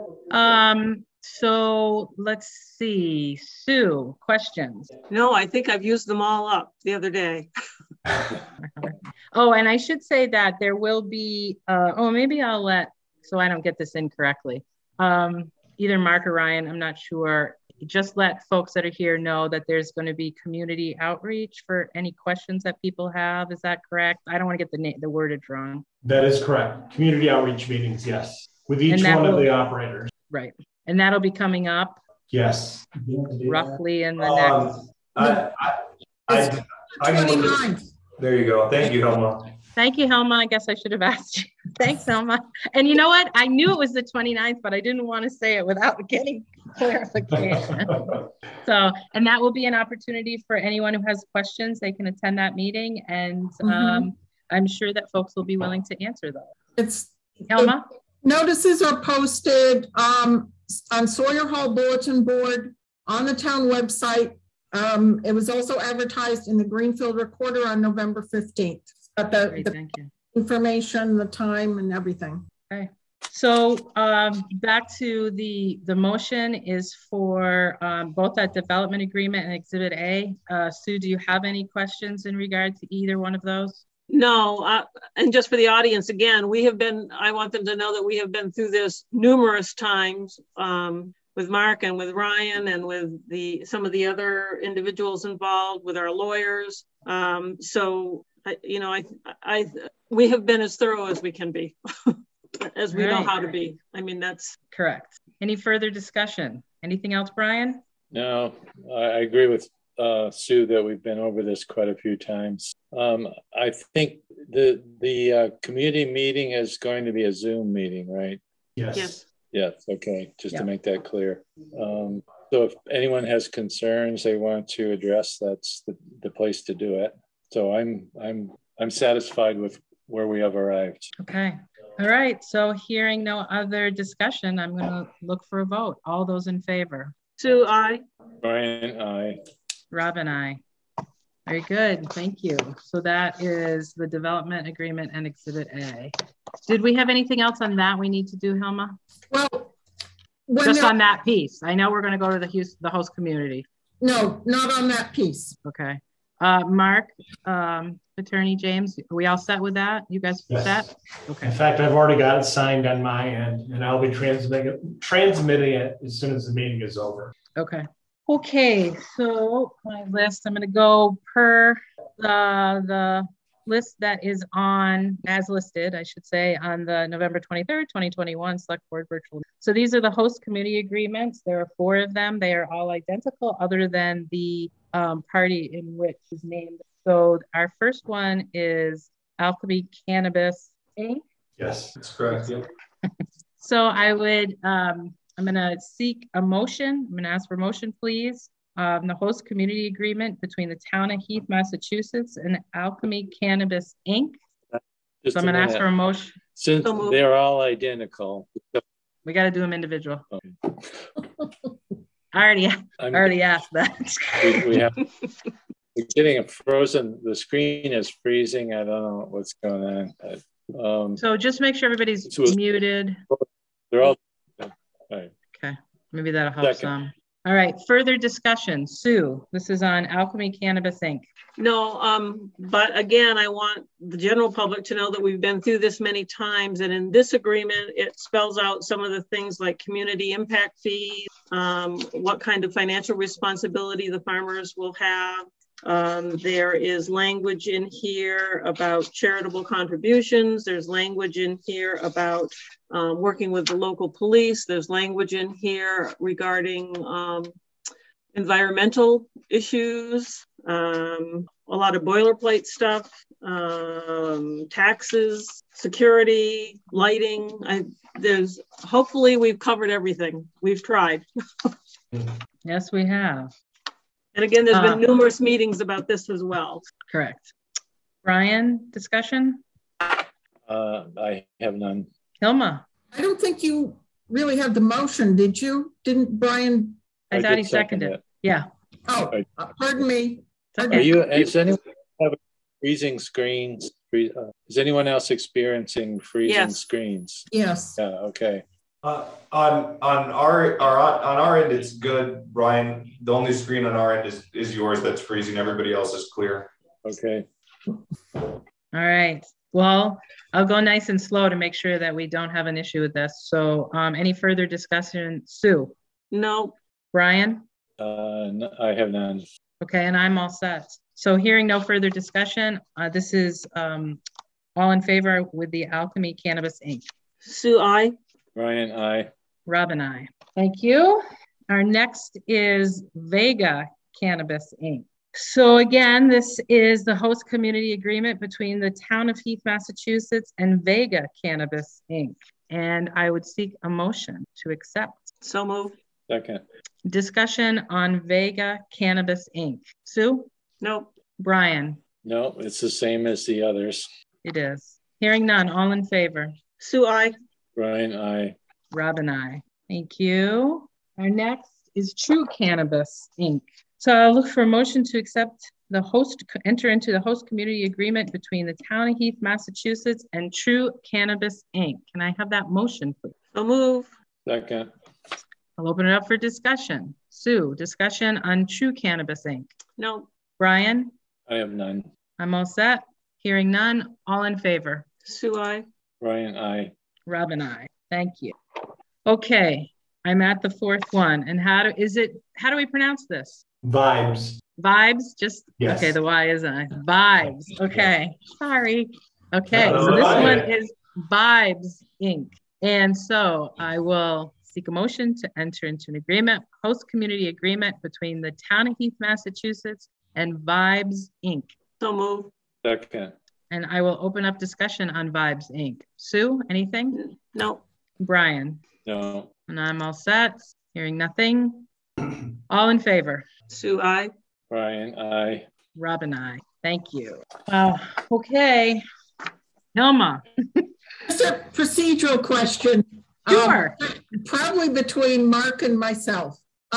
So let's see, Sue, questions? No, I think I've used them all up the other day. Oh, and I should say that there will be, maybe I'll so I don't get this incorrectly. Either Mark or Ryan, I'm not sure. Just let folks that are here know that there's going to be community outreach for any questions that people have. Is that correct? I don't want to get the wordage wrong. That is correct. Community outreach meetings, yes, with each one of the operators. Right. And that'll be coming up? Yes. Roughly in the next... 29th. There you go. Thank you, Helma. Thank you, Helma. I guess I should have asked you. Thanks, Helma. And you know what? I knew it was the 29th, but I didn't want to say it without getting clarification. So, and that will be an opportunity for anyone who has questions. They can attend that meeting, and I'm sure that folks will be willing to answer those. Helma? Notices are posted on Sawyer Hall Bulletin Board, on the town website. It was also advertised in the Greenfield Recorder on November 15th. But the information, the time, and everything. Okay. So back to the motion is for both that development agreement and Exhibit A. Sue, do you have any questions in regard to either one of those? No, and just for the audience, again, I want them to know that we have been through this numerous times with Mark and with Ryan and with some of the other individuals involved, with our lawyers. So, we have been as thorough as we can be, as we know how to be. I mean, that's correct. Any further discussion? Anything else, Brian? No, I agree with Sue that we've been over this quite a few times. I think the community meeting is going to be a Zoom meeting, right? Yes. Yes. Okay. Just to make that clear. So if anyone has concerns they want to address, that's the place to do it. So I'm satisfied with where we have arrived. Okay. All right. So hearing no other discussion, I'm going to look for a vote. All those in favor? Sue, aye. Brian, aye. Robin, aye. Very good. Thank you. So that is the development agreement and Exhibit A. Did we have anything else on that we need to do, Helma? Well, just on that piece. I know we're going to go to the host community. No, not on that piece. Okay. Mark, Attorney James, are we all set with that? You guys set? Okay. In fact, I've already got it signed on my end, and I'll be transmitting it as soon as the meeting is over. Okay. Okay, so my list, I'm going to go per the list that is on, as listed, I should say, on the November 23rd, 2021 Select Board Virtual. So these are the host community agreements. There are 4 of them. They are all identical other than the party in which is named. So our first one is Alchemy Cannabis Inc. Yes, that's correct. Yeah. So I would, I'm going to seek a motion. I'm going to ask for a motion, please. The host community agreement between the town of Heath, Massachusetts and Alchemy Cannabis Inc. So I'm going to ask for a motion. Since they're all identical. We got to do them individual. Okay. I already asked that. We're getting a frozen. The screen is freezing. I don't know what's going on. So just make sure everybody's muted. They're all right. Okay, maybe that'll help Second. some. All right, further discussion. Sue, this is on Alchemy Cannabis Inc. No, but again, I want the general public to know that we've been through this many times, and in this agreement, it spells out some of the things like community impact fees, what kind of financial responsibility the farmers will have. There is language in here about charitable contributions. There's language in here about working with the local police. There's language in here regarding environmental issues, a lot of boilerplate stuff, taxes, security, lighting. Hopefully we've covered everything. We've tried. Yes, we have. And again, there's been numerous meetings about this as well. Correct. Brian, discussion? I have none. Hilma? I don't think you really had the motion, did you? Didn't Brian? I thought he seconded it. Yeah. Oh, pardon me. Does anyone have freezing screens? Is anyone else experiencing freezing screens? Yes. Yeah, okay. On our end, it's good, Brian. The only screen on our end is yours that's freezing. Everybody else is clear. Okay. All right. Well, I'll go nice and slow to make sure that we don't have an issue with this. So any further discussion? Sue? No. Brian? No, I have none. Okay, and I'm all set. So hearing no further discussion, this is all in favor with the Alchemy Cannabis Inc. Sue, aye. Brian, aye. Rob, aye. Thank you. Our next is Vega Cannabis Inc. So again, this is the host community agreement between the town of Heath, Massachusetts and Vega Cannabis Inc. And I would seek a motion to accept. So move. Second. Discussion on Vega Cannabis Inc. Sue? No. Brian? No, it's the same as the others. It is. Hearing none, all in favor? Sue, aye. Brian, aye. Rob and I. Thank you. Our next is True Cannabis Inc. So I'll look for a motion to accept enter into the host community agreement between the town of Heath, Massachusetts and True Cannabis Inc. Can I have that motion, please? So move. Second. I'll open it up for discussion. Sue, discussion on True Cannabis Inc. No. Brian? I have none. I'm all set. Hearing none, all in favor? Sue, aye. Brian, aye. Rob and I. Thank you. Okay, I'm at the fourth one. And how do we pronounce this? Vibes. Vibes? Just, yes. Okay, the Y isn't it? Vibes. Okay, sorry. Okay, No, so this right. one is Vibes Inc. And so I will seek a motion to enter into an agreement, host community agreement between the town of Heath, Massachusetts and Vibes Inc. So move. Second. And I will open up discussion on Vibes Inc. Sue, anything? No. Brian? No. And I'm all set. Hearing nothing. All in favor? Sue, aye. Brian, aye. Rob and I. Thank you. Wow. Okay. Hilma. Just a procedural question. Sure. Probably between Mark and myself.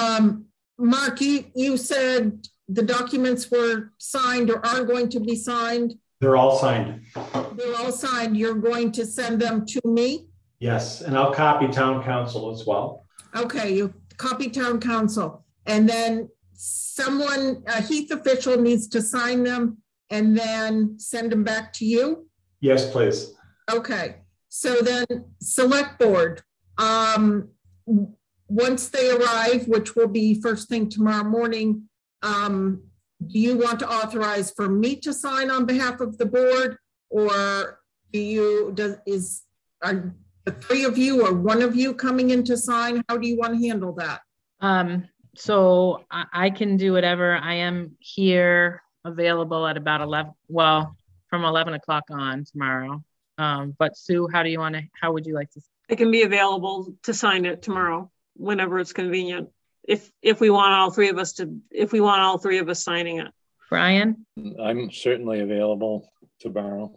Mark, you said the documents were signed or are going to be signed. They're all signed. They're all signed. You're going to send them to me? Yes, and I'll copy town council as well. Okay, you copy town council. And then someone, a Heath official needs to sign them and then send them back to you? Yes, please. Okay, so then select board, once they arrive, which will be first thing tomorrow morning, do you want to authorize for me to sign on behalf of the board, or are the three of you or one of you coming in to sign? How do you want to handle that? So I can do whatever. I am here available at about 11, well, from 11 o'clock on tomorrow. But Sue, how would you like to? I can be available to sign it tomorrow, whenever it's convenient. If we want all three of us signing it. Brian? I'm certainly available tomorrow.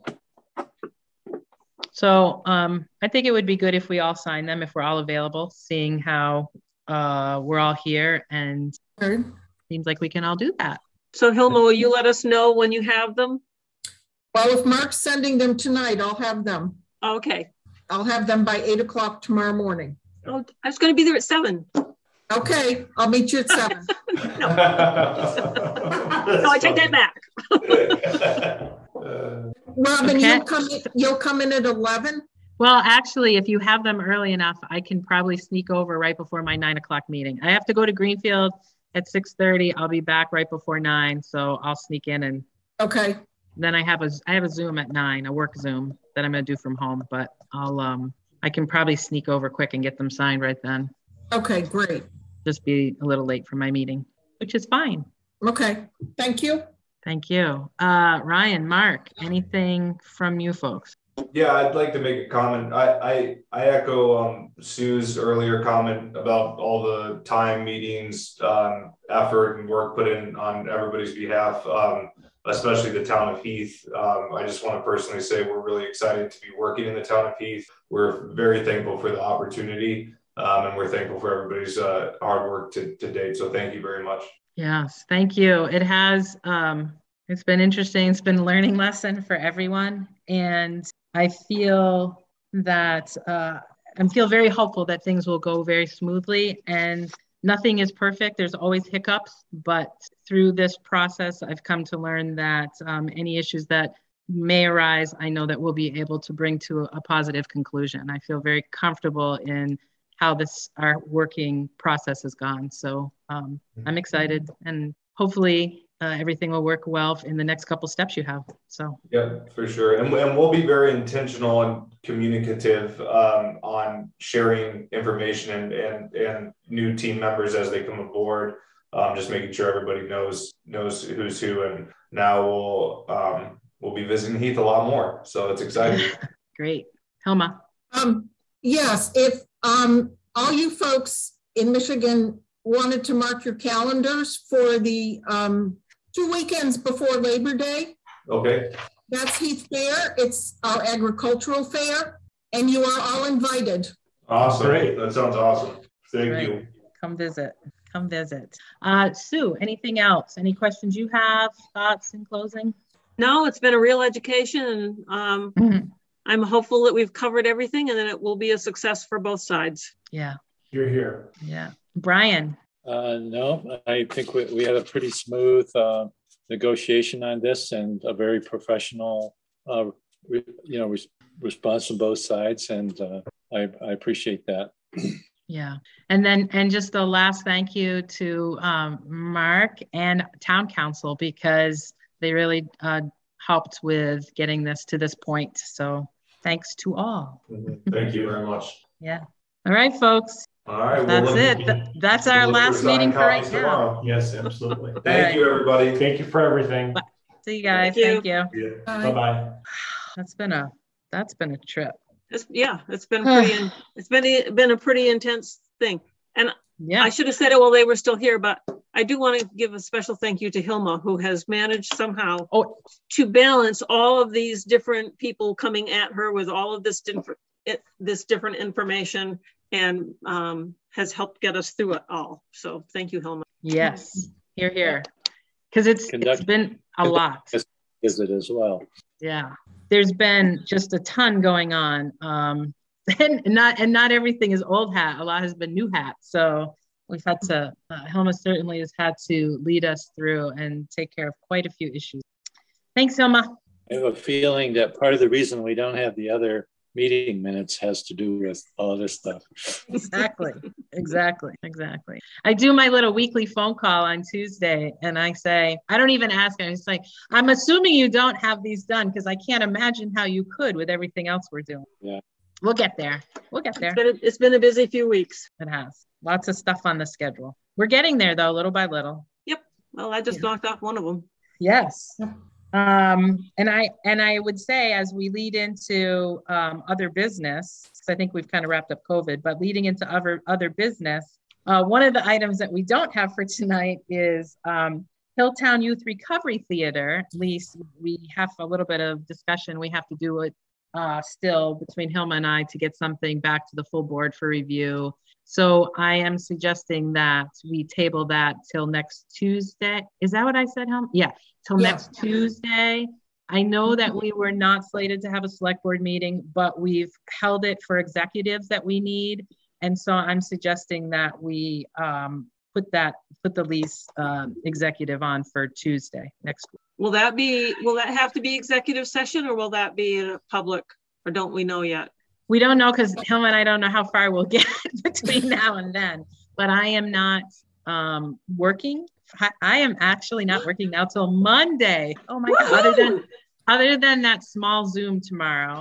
So I think it would be good if we all sign them, if we're all available, seeing how we're all here, and seems like we can all do that. So Hilma, will you let us know when you have them? Well, if Mark's sending them tonight, I'll have them. Okay. I'll have them by 8 o'clock tomorrow morning. Oh, I was going to be there at 7. Okay, I'll meet you at 7. No, I take that back. Robin, Okay. you'll come in at 11? Well, actually, if you have them early enough, I can probably sneak over right before my 9 o'clock meeting. I have to go to Greenfield at 6:30. I'll be back right before 9, so I'll sneak in, and Okay, then I have a Zoom at 9, a work Zoom that I'm going to do from home. But I can probably sneak over quick and get them signed right then. okay, great. Just be a little late for my meeting, which is fine. Okay, thank you. Thank you. Ryan, Mark, anything from you folks? Yeah, I'd like to make a comment. I echo Sue's earlier comment about all the time, meetings, effort and work put in on everybody's behalf, especially the town of Heath. I just want to personally say we're really excited to be working in the town of Heath. We're very thankful for the opportunity, and we're thankful for everybody's hard work to date. So thank you very much. Yes, thank you. It has, it's been interesting. It's been a learning lesson for everyone. And I feel that, I feel very hopeful that things will go very smoothly, and nothing is perfect. There's always hiccups, but through this process, I've come to learn that any issues that may arise, I know that we'll be able to bring to a positive conclusion. I feel very comfortable in how our working process has gone. So I'm excited, and hopefully everything will work well in the next couple steps you have. So yeah, for sure. And we'll be very intentional and communicative on sharing information and new team members as they come aboard. Just making sure everybody knows who's who. And now we'll be visiting Heath a lot more. So it's exciting. Great. Helma. Yes, if all you folks in Michigan wanted to mark your calendars for the 2 weekends before Labor Day. Okay. That's Heath Fair. It's our agricultural fair, and you are all invited. Awesome. Great. That sounds awesome. Thank Great. you. Come visit. Come visit. Sue, anything else? Any questions you have, thoughts in closing? No, it's been a real education, and I'm hopeful that we've covered everything and that it will be a success for both sides. Yeah. You're here. Yeah. Brian. No, I think we had a pretty smooth negotiation on this, and a very professional, response from both sides, and I appreciate that. Yeah. And just the last thank you to Mark and Town Council, because they really helped with getting this to this point. So thanks to all. Thank you very much. Yeah. All right, folks. All right. That's it. That's our last meeting for right now. Tomorrow. Yes, absolutely. Thank you, everybody. Thank you for everything. See you guys. Thank you. Thank you. Bye-bye. That's been a trip. It's been pretty. It's been a pretty intense thing. And Yeah. I should have said it while they were still here, but I do want to give a special thank you to Hilma, who has managed somehow to balance all of these different people coming at her with all of this different information, and has helped get us through it all. So thank you, Hilma. Yes. Here. Because it's been a lot. Is it as well? Yeah. There's been just a ton going on. And not everything is old hat. A lot has been new hat. So we've had to, Hilma certainly has had to lead us through and take care of quite a few issues. Thanks, Hilma. I have a feeling that part of the reason we don't have the other meeting minutes has to do with all this stuff. Exactly. I do my little weekly phone call on Tuesday, and I say, I don't even ask him. It's like, I'm assuming you don't have these done, because I can't imagine how you could with everything else we're doing. Yeah. We'll get there. It's been a busy few weeks. It has. Lots of stuff on the schedule. We're getting there, though, little by little. Yep. Well, I just knocked off one of them. Yes. And I would say, as we lead into other business, because I think we've kind of wrapped up COVID, but leading into other business, one of the items that we don't have for tonight is Hilltown Youth Recovery Theater. At least we have a little bit of discussion. We have to do it still between Hilma and I to get something back to the full board for review. So I am suggesting that we table that till next Tuesday. Is that what I said, Hilma? Yeah, till next Tuesday. I know that we were not slated to have a select board meeting, but we've held it for executives that we need. And so I'm suggesting that we put the lease executive on for Tuesday next week. Will that have to be executive session, or will that be in a public, or don't we know yet? We don't know, because Hilma and I don't know how far we'll get between now and then, but I am not working. I am actually not working now till Monday. Oh my God, other than that small Zoom tomorrow.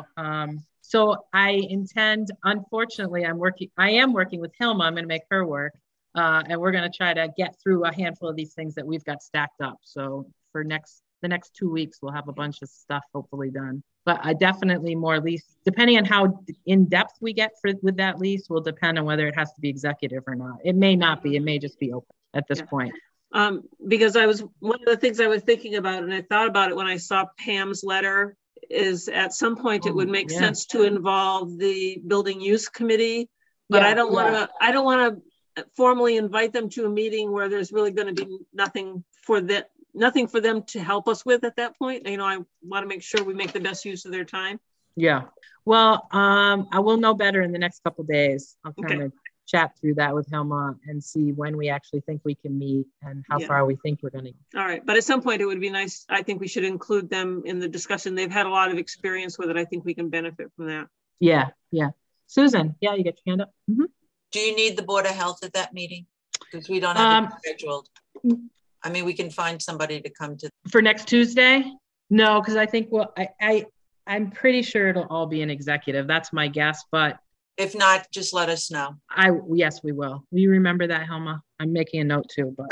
So I intend, unfortunately, I am working with Hilma. I'm going to make her work. And we're going to try to get through a handful of these things that we've got stacked up. So for the next 2 weeks, we'll have a bunch of stuff hopefully done. But I definitely more lease, depending on how in depth we get with that lease, will depend on whether it has to be executive or not. It may not be, it may just be open at this point. Because one of the things I was thinking about, and I thought about it when I saw Pam's letter, is at some point it would make sense to involve the building use committee, but I don't want to formally invite them to a meeting where there's really going to be nothing for them to help us with at that point. You know, I want to make sure we make the best use of their time. Yeah. Well, I will know better in the next couple of days. I'll kind of chat through that with Hilma and see when we actually think we can meet and how far we think we're going to. All right. But at some point it would be nice. I think we should include them in the discussion. They've had a lot of experience with it. I think we can benefit from that. Yeah. Yeah. Susan. Yeah. You got your hand up. Mm-hmm. Do you need the Board of Health at that meeting? Because we don't have it scheduled. I mean, we can find somebody to come to. For next Tuesday? No, because I think, I'm pretty sure it'll all be an executive. That's my guess, but. If not, just let us know. Yes, we will. Will you remember that, Hilma? I'm making a note too, but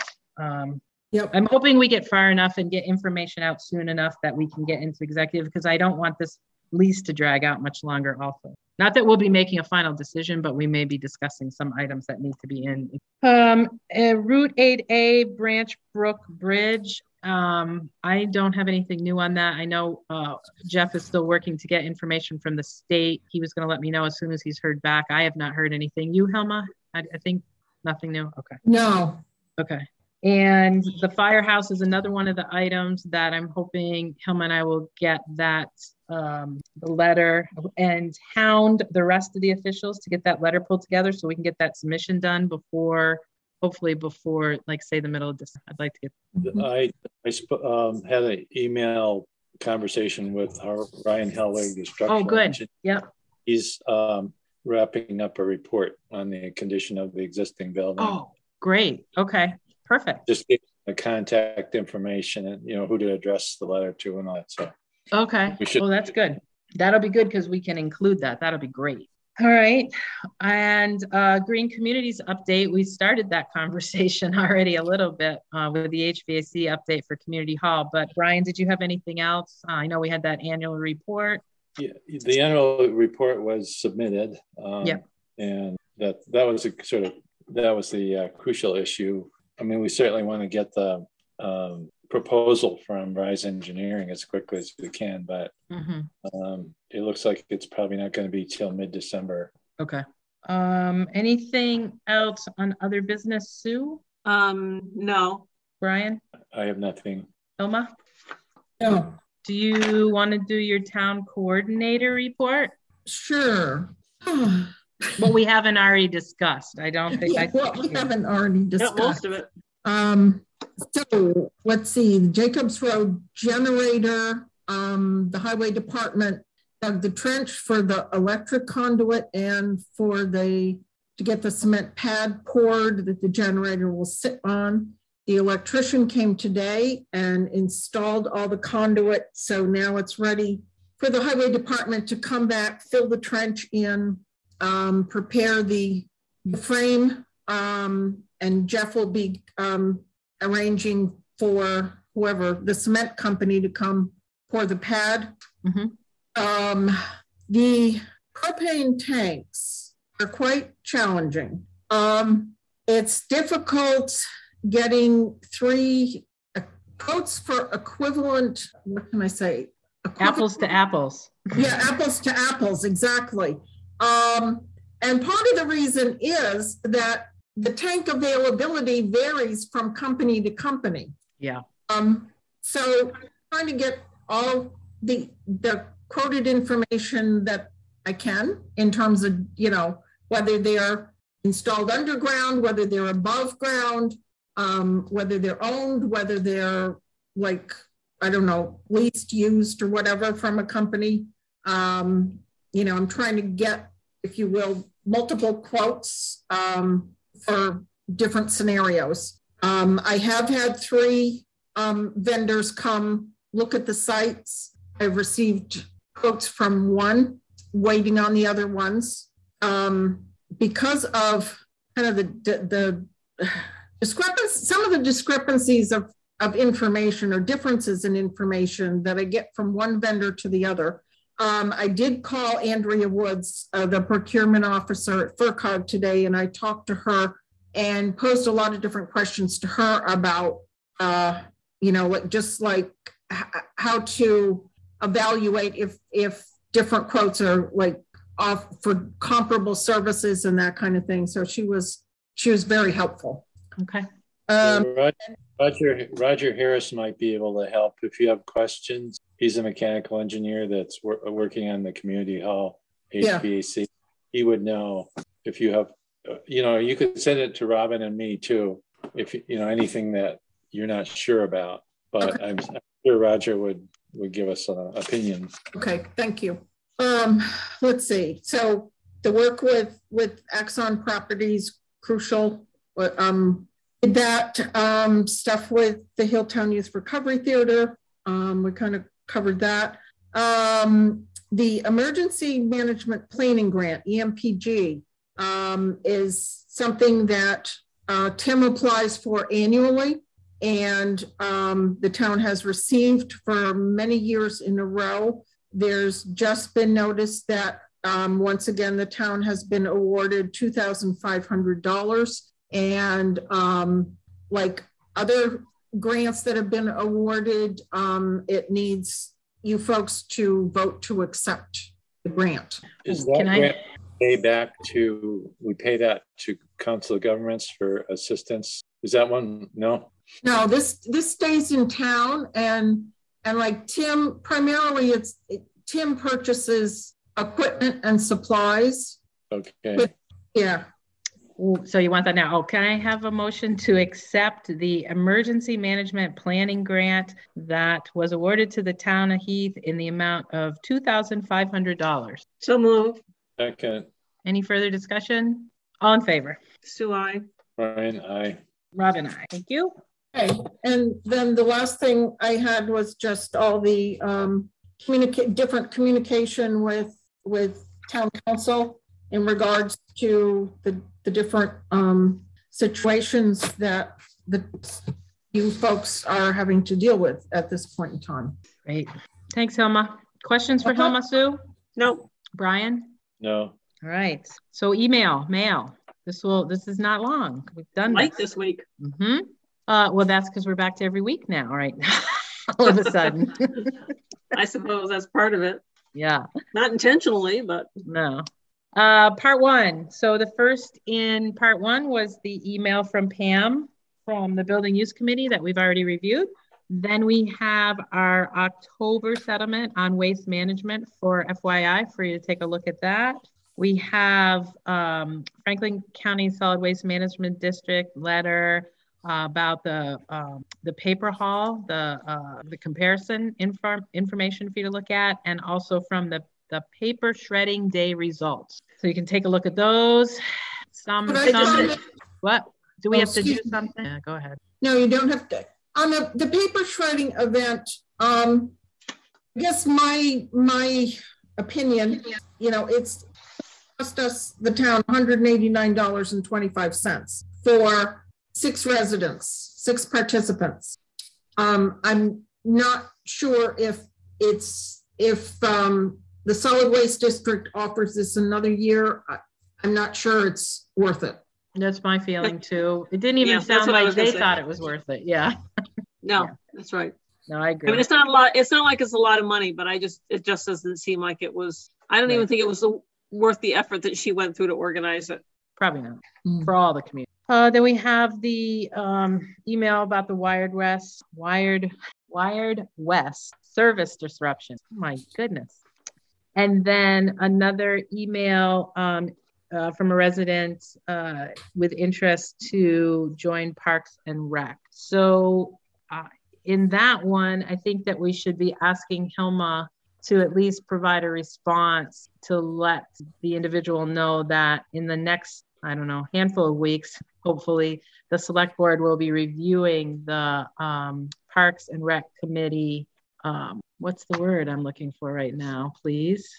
I'm hoping we get far enough and get information out soon enough that we can get into executive, because I don't want this lease to drag out much longer also. Not that we'll be making a final decision, but we may be discussing some items that need to be in. Route 8A Branch Brook Bridge. I don't have anything new on that. I know Jeff is still working to get information from the state. He was going to let me know as soon as he's heard back. I have not heard anything. You, Hilma? I think nothing new. Okay. No. Okay. And the firehouse is another one of the items that I'm hoping Hilma and I will get that the letter and hound the rest of the officials to get that letter pulled together so we can get that submission done hopefully before, like, say, the middle of December. I'd like to get. I had an email conversation with Ryan Helwig, the structural good. engineer. Yep. He's wrapping up a report on the condition of the existing building. Oh, great. Okay, perfect. Just get the contact information and who to address the letter to and all that. So. Okay. Well, that's good. That'll be good because we can include that. That'll be great. All right. And Green Communities update. We started that conversation already a little bit with the HVAC update for Community Hall. But Brian, did you have anything else? I know we had that annual report. Yeah, the annual report was submitted. And that was the crucial issue. I mean, we certainly want to get the proposal from Rise Engineering as quickly as we can, but it looks like it's probably not going to be till mid-December. Okay. Anything else on other business, Sue? No. Brian? I have nothing. Hilma? No. Do you want to do your town coordinator report? Sure. What we haven't already discussed. I don't think we haven't already discussed. Yeah, most of it. So let's see, the Jacobs Road generator, the highway department dug the trench for the electric conduit and to get the cement pad poured that the generator will sit on. The electrician came today and installed all the conduit. So now it's ready for the highway department to come back, fill the trench in, prepare the frame, and Jeff will be arranging for whoever, the cement company, to come pour the pad. The propane tanks are quite challenging. It's difficult getting 3 quotes for equivalent, what can I say? Apples to apples. Yeah, apples to apples, exactly. And part of the reason is that the tank availability varies from company to company. Yeah. So trying to get all the quoted information that I can in terms of, you know, whether they're installed underground, whether they're above ground, whether they're owned, whether they're like, I don't know, leased, used or whatever from a company. You know, I'm trying to get, if you will, multiple quotes for different scenarios. I have had 3 vendors come look at the sites. I've received quotes from 1, waiting on the other ones. Because of kind of the discrepancy, some of the discrepancies of information or differences in information that I get from one vendor to the other. I did call Andrea Woods, the procurement officer at FERCog today, and I talked to her and posed a lot of different questions to her about, you know, like just like how to evaluate if different quotes are like off for comparable services and that kind of thing. So she was very helpful. Okay. Roger Harris might be able to help if you have questions. He's a mechanical engineer that's working on the community hall HVAC. Yeah. He would know if you have, you know, you could send it to Robin and me too, if you know anything that you're not sure about. But okay. I'm sure Roger would give us an opinion. Okay, thank you. Let's see. So the work with Axon Properties, crucial. That stuff with the Hilltown Youth Recovery Theater, we kind of covered that. The Emergency Management Planning Grant, EMPG, is something that Tim applies for annually, and the town has received for many years in a row. There's just been notice that once again, the town has been awarded $2,500. And like other grants that have been awarded, it needs you folks to vote to accept the grant. Is that grant we pay that to Council of Governments for assistance? Is that one? No? No, this stays in town, and like Tim, primarily Tim purchases equipment and supplies. Okay. But, yeah. So you want that now? Oh, can I have a motion to accept the Emergency Management Planning Grant that was awarded to the town of Heath in the amount of $2,500? So moved. Second. Any further discussion? All in favor? Sue, aye. Brian, aye. Robin, aye. Thank you. Okay. And then the last thing I had was just all the different communication with town council in regards to the different situations that you folks are having to deal with at this point in time. Great. Thanks, Hilma. Questions for Hilma, Sue? No. Brian? No. All right. So mail. This is not long. We've done this week. Mm-hmm. Well, that's because we're back to every week now, right? All of a sudden. I suppose that's part of it. Yeah. Not intentionally, but. No. Part 1. So the first in part 1 was the email from Pam from the Building Use Committee that we've already reviewed. Then we have our October settlement on waste management for FYI for you to take a look at that. We have Franklin County Solid Waste Management District letter about the paper haul, the comparison information for you to look at, and also from the paper shredding day results. So you can take a look at those. What? Do we have to do something? Yeah, go ahead. No, you don't have to. On the paper shredding event, I guess my opinion, you know, it's cost us, the town, $189.25 for 6 residents, 6 participants. I'm not sure if the solid waste district offers this another year. I'm not sure it's worth it. That's my feeling too. It didn't even sound like they thought it was worth it. Yeah. No, that's right. No, I agree. I mean, it's not a lot. It's not like it's a lot of money, but it just doesn't seem like it was. I don't even think it was worth the effort that she went through to organize it. Probably not for all the community. Then we have the email about the Wired West service disruptions. Oh my goodness. And then another email from a resident with interest to join Parks and Rec. So in that one, I think that we should be asking Hilma to at least provide a response to let the individual know that in the next, I don't know, handful of weeks, hopefully, the select board will be reviewing the Parks and Rec Committee. What's the word I'm looking for right now, please?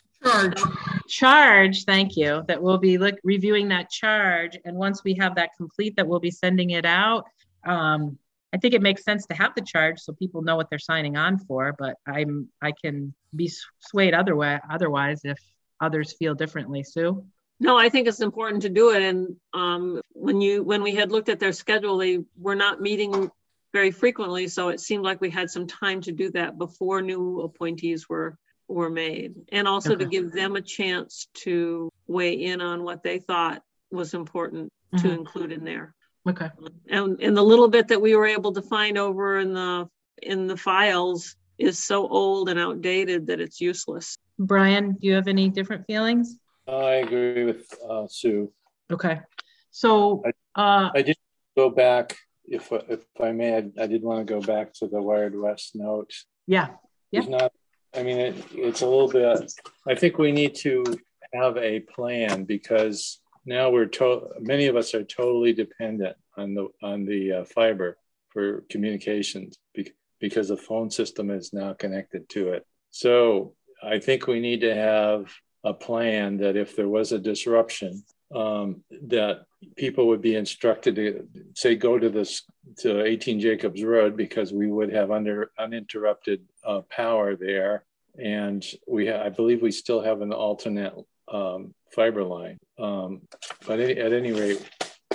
Charge, thank you. That we'll be reviewing that charge. And once we have that complete, that we'll be sending it out. I think it makes sense to have the charge so people know what they're signing on for, but I can be swayed otherwise if others feel differently. Sue? No, I think it's important to do it. And when we had looked at their schedule, they were not meeting very frequently. So it seemed like we had some time to do that before new appointees were made. And also to give them a chance to weigh in on what they thought was important to include in there. Okay. And the little bit that we were able to find over in the files is so old and outdated that it's useless. Brian, do you have any different feelings? I agree with Sue. Okay. So I did go back, if I may, I did want to go back to the Wired West note. Yeah. Yeah. It's a little bit, I think we need to have a plan because now many of us are totally dependent on the fiber for communications because the phone system is now connected to it. So I think we need to have a plan that if there was a disruption, that people would be instructed to say go to 18 Jacobs Road because we would have uninterrupted power there, and I believe we still have an alternate fiber line. But at any rate,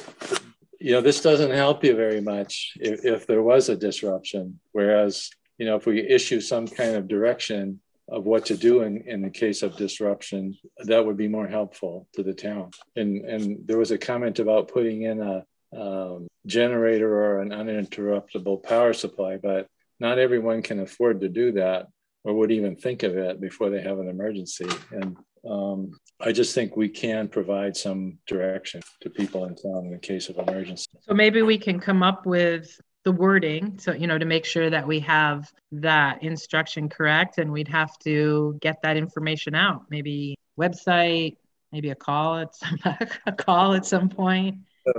this doesn't help you very much if there was a disruption. Whereas, if we issue some kind of direction of what to do in the case of disruption, that would be more helpful to the town. And there was a comment about putting in a generator or an uninterruptible power supply, but not everyone can afford to do that or would even think of it before they have an emergency. And I just think we can provide some direction to people in town in the case of emergency. So maybe we can come up with the wording, so, to make sure that we have that instruction correct, and we'd have to get that information out, maybe website, maybe a call at some point.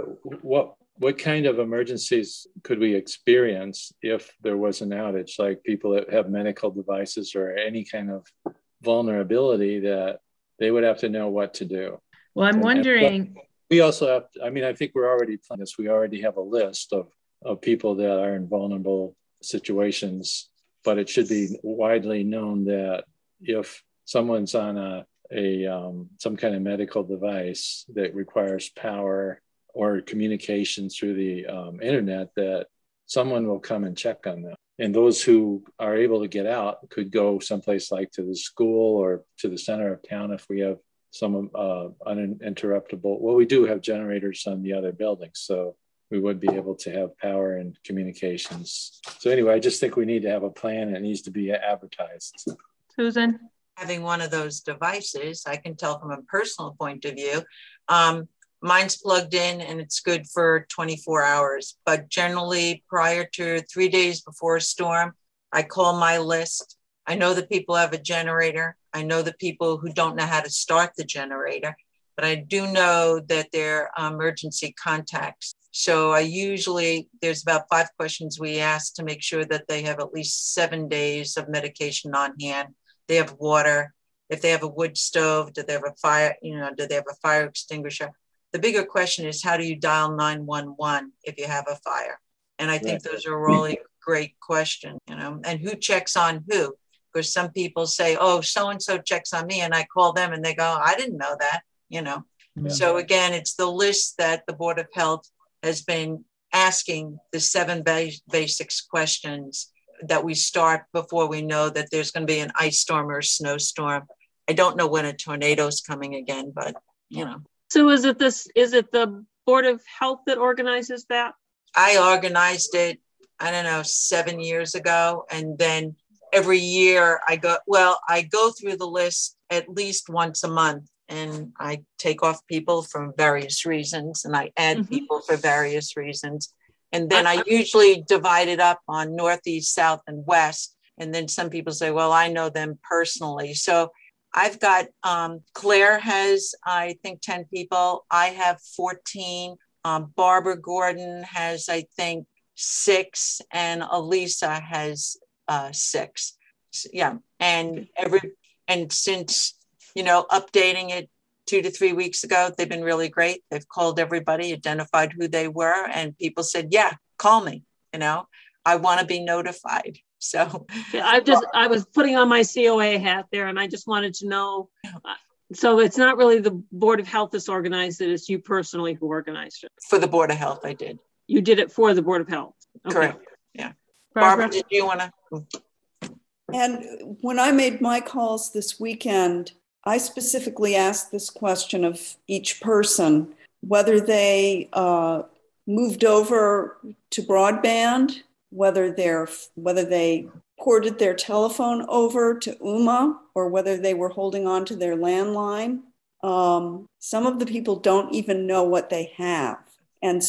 What kind of emergencies could we experience if there was an outage, like people that have medical devices or any kind of vulnerability that they would have to know what to do? Well, I'm wondering. We also have, I think we're already planning this. We already have a list of people that are in vulnerable situations, but it should be widely known that if someone's on some kind of medical device that requires power or communications through the internet, that someone will come and check on them. And those who are able to get out could go someplace like to the school or to the center of town if we have some uninterruptible. Well, we do have generators on the other buildings, so we would be able to have power and communications. So anyway, I just think we need to have a plan, and it needs to be advertised. Susan? Having one of those devices, I can tell from a personal point of view, mine's plugged in and it's good for 24 hours. But generally, prior to 3 days before a storm, I call my list. I know that people have a generator. I know the people who don't know how to start the generator, but I do know that they're emergency contacts. So there's about 5 questions we ask to make sure that they have at least 7 days of medication on hand. They have water. If they have a wood stove, do they have a fire? Do they have a fire extinguisher? The bigger question is, how do you dial 911 if you have a fire? And I think those are really great questions, and who checks on who? Because some people say, oh, so-and-so checks on me, and I call them and they go, I didn't know that, Yeah. So again, it's the list that the Board of Health has been asking, the 7 basics questions that we start before we know that there's going to be an ice storm or a snowstorm. I don't know when a tornado is coming again, but So is it the Board of Health that organizes that? I organized it, 7 years ago. And then every year I go through the list at least once a month, and I take off people for various reasons, and I add people for various reasons. And then I usually divide it up on Northeast, South, and West. And then some people say, well, I know them personally. So I've got, Claire has, I think, 10 people. I have 14. Barbara Gordon has, I think, 6. And Elisa has 6. Yeah. And since, updating it 2 to 3 weeks ago, they've been really great. They've called everybody, identified who they were, and people said, yeah, call me. I want to be notified. So yeah, I was putting on my COA hat there, and I just wanted to know. So it's not really the Board of Health that's organized it, it's you personally who organized it. For the Board of Health, I did. You did it for the Board of Health. Okay. Correct. Yeah. Barbara, did you want to? And when I made my calls this weekend, I specifically asked this question of each person, whether they moved over to broadband, whether they ported their telephone over to Ooma, or whether they were holding on to their landline. Some of the people don't even know what they have. And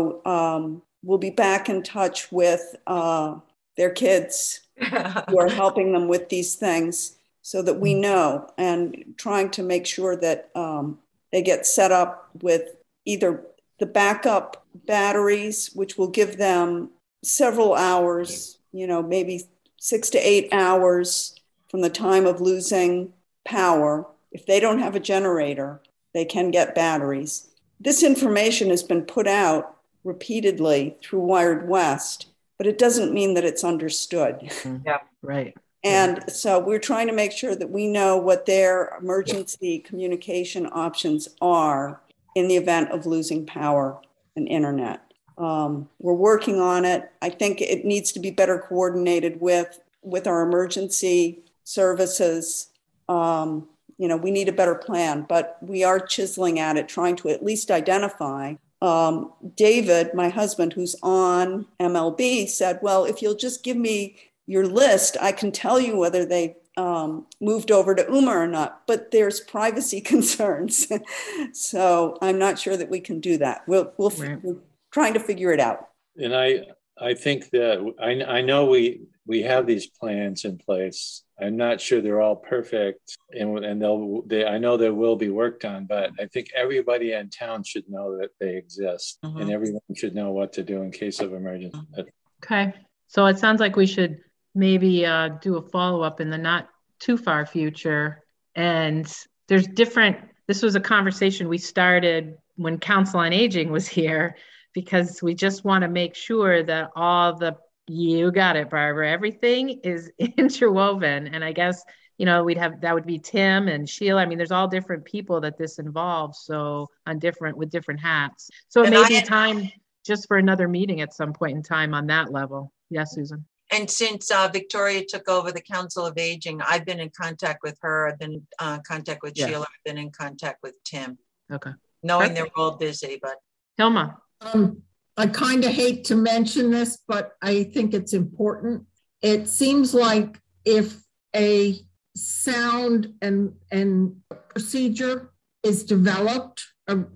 so we'll be back in touch with their kids who are helping them with these things so that we know, and trying to make sure that they get set up with either the backup batteries, which will give them several hours, maybe 6 to 8 hours from the time of losing power. If they don't have a generator, they can get batteries. This information has been put out repeatedly through Wired West, but it doesn't mean that it's understood. Yeah, right. And so we're trying to make sure that we know what their emergency communication options are in the event of losing power and internet. We're working on it. I think it needs to be better coordinated with our emergency services. We need a better plan, but we are chiseling at it, trying to at least identify. David, my husband, who's on MLB, said, well, if you'll just give me your list, I can tell you whether they moved over to Ooma or not, but there's privacy concerns. So I'm not sure that we can do that. We're trying to figure it out. And I think that I know we have these plans in place. I'm not sure they're all perfect, and I know they will be worked on, but I think everybody in town should know that they exist, and everyone should know what to do in case of emergency. Okay. So it sounds like we should maybe do a follow-up in the not too far future. And this was a conversation we started when Council on Aging was here, because we just want to make sure that you got it, Barbara, everything is interwoven. And I guess, that would be Tim and Sheila. I mean, there's all different people that this involves. So with different hats. So it may be time just for another meeting at some point in time on that level. Yes, Susan. And since Victoria took over the Council of Aging, I've been in contact with her. I've been in contact with Sheila. I've been in contact with Tim. Okay. Knowing they're all busy, but. Hilma. I kind of hate to mention this, but I think it's important. It seems like if a sound and procedure is developed,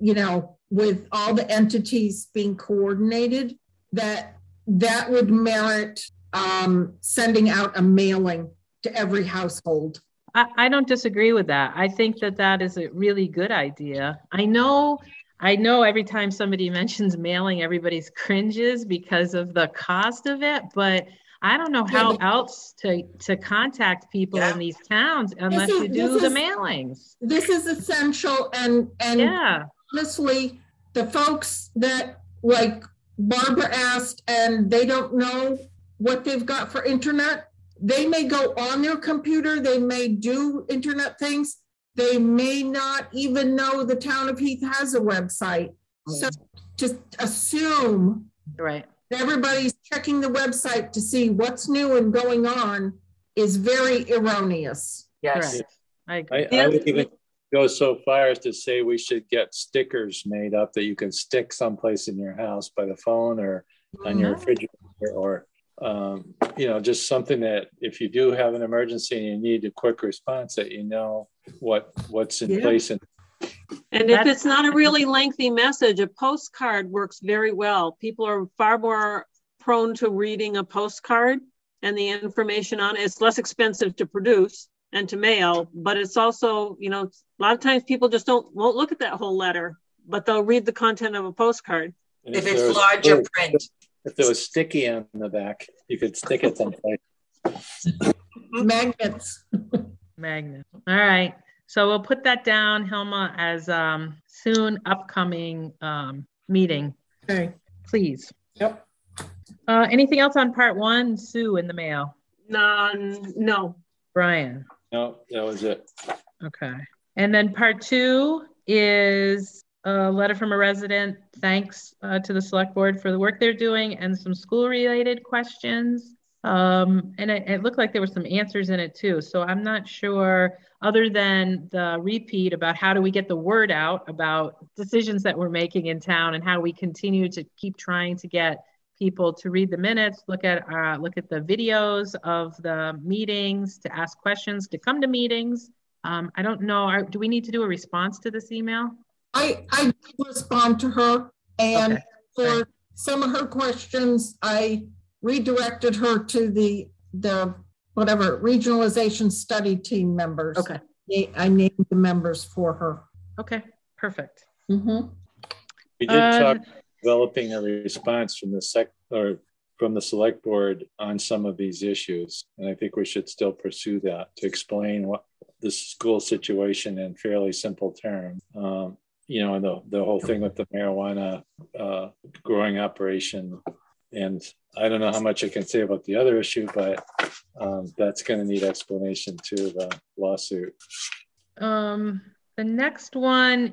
with all the entities being coordinated, that would merit sending out a mailing to every household. I don't disagree with that. I think that is a really good idea. I know every time somebody mentions mailing, everybody's cringes because of the cost of it, but I don't know how else to contact people in these towns unless you do the mailings. This is essential, and honestly, the folks that, like Barbara asked, and they don't know what they've got for internet, they may go on their computer, they may do internet things, they may not even know the town of Heath has a website. So just assume everybody's checking the website to see what's new and going on is very erroneous. Yes. Correct. I agree. I would even go so far as to say we should get stickers made up that you can stick someplace in your house by the phone or on your refrigerator or just something that if you do have an emergency and you need a quick response, that you know what's in place. And if it's not a really lengthy message, a postcard works very well. People are far more prone to reading a postcard and the information on it. It's less expensive to produce and to mail, but it's also, a lot of times people just won't look at that whole letter, but they'll read the content of a postcard. If it's larger print. If there was sticky on the back, you could stick it someplace. Magnets. Magnet. All right. So we'll put that down, Hilma, as soon upcoming meeting. Okay. Please. Yep. Anything else on part 1, Sue, in the mail? No. Brian? No, that was it. Okay. And then part 2 is a letter from a resident. Thanks to the select board for the work they're doing and some school related questions. And it looked like there were some answers in it too. So I'm not sure, other than the repeat about how do we get the word out about decisions that we're making in town and how we continue to keep trying to get people to read the minutes, look at the videos of the meetings, to ask questions, to come to meetings. I don't know, do we need to do a response to this email? I respond to her, and for some of her questions, I redirected her to the regionalization study team members. Okay. I named the members for her. Okay, perfect. Mm-hmm. We did talk developing a response from the select board on some of these issues, and I think we should still pursue that to explain what the school situation in fairly simple terms. And the whole thing with the marijuana growing operation. And I don't know how much I can say about the other issue, but that's going to need explanation too, the lawsuit. The next one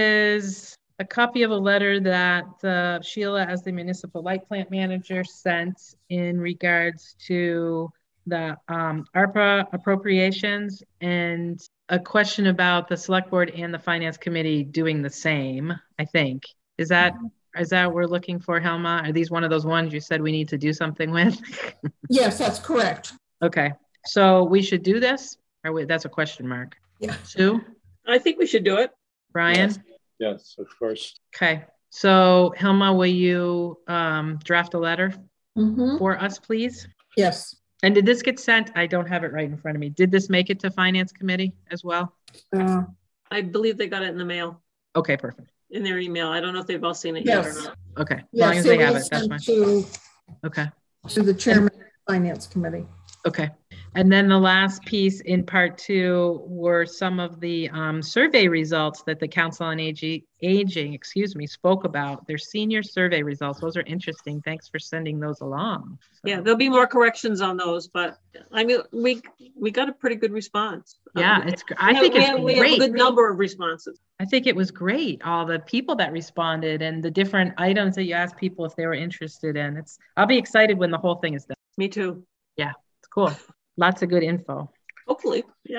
is a copy of a letter that Sheila, as the municipal light plant manager, sent in regards to the ARPA appropriations, and a question about the select board and the finance committee doing the same, I think. Is that what we're looking for, Hilma? Are these one of those ones you said we need to do something with? Yes, that's correct. Okay, so we should do this? That's a question mark. Yeah. Sue? I think we should do it. Brian? Yes, of course. Okay, so Hilma, will you draft a letter for us, please? Yes. And did this get sent? I don't have it right in front of me. Did this make it to finance committee as well? I believe they got it in the mail. Okay, perfect. In their email. I don't know if they've all seen it yet or not. Okay, as long as they have it, that's fine. Okay. To the chairman of the finance committee. Okay. And then the last piece in part 2 were some of the survey results that the Council on Aging spoke about. Their senior survey results. Those are interesting. Thanks for sending those along. So. Yeah, there'll be more corrections on those, but I mean, we got a pretty good response. Yeah, I think it's great. We have a good number of responses. I think it was great. All the people that responded and the different items that you asked people if they were interested in. I'll be excited when the whole thing is done. Me too. Yeah, it's cool. Lots of good info. Hopefully, yeah.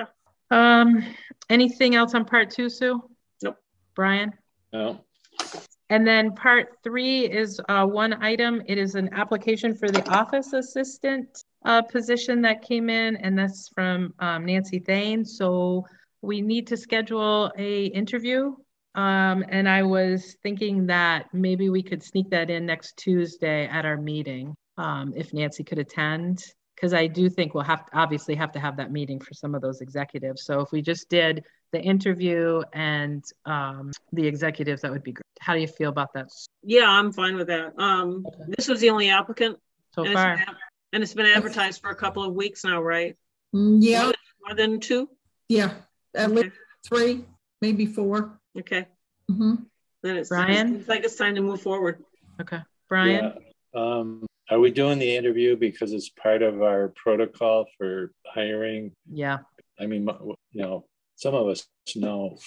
Anything else on part 2, Sue? Nope. Brian? No. And then part 3 is one item. It is an application for the office assistant position that came in, and that's from Nancy Thane. So we need to schedule a interview. And I was thinking that maybe we could sneak that in next Tuesday at our meeting, if Nancy could attend. Because I do think we'll obviously have to have that meeting for some of those executives. So if we just did the interview and the executives, that would be great. How do you feel about that? Yeah, I'm fine with that. Okay. This was the only applicant so far. And it's been advertised for a couple of weeks now, right? Yeah. More than 2? Yeah, at least 3, maybe 4. Okay. Mm-hmm. Then Brian? It's like it's time to move forward. Okay. Brian? Yeah. Are we doing the interview because it's part of our protocol for hiring? Yeah. I mean, some of us know.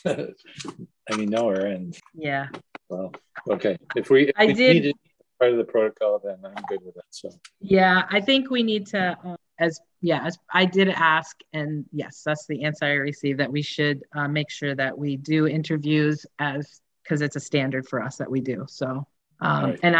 know her, and yeah. Well, okay. If we need it part of the protocol, then I'm good with that. So. Yeah, I think we need to. As I did ask, and yes, that's the answer I received. That we should make sure that we do interviews because it's a standard for us that we do. So, right. And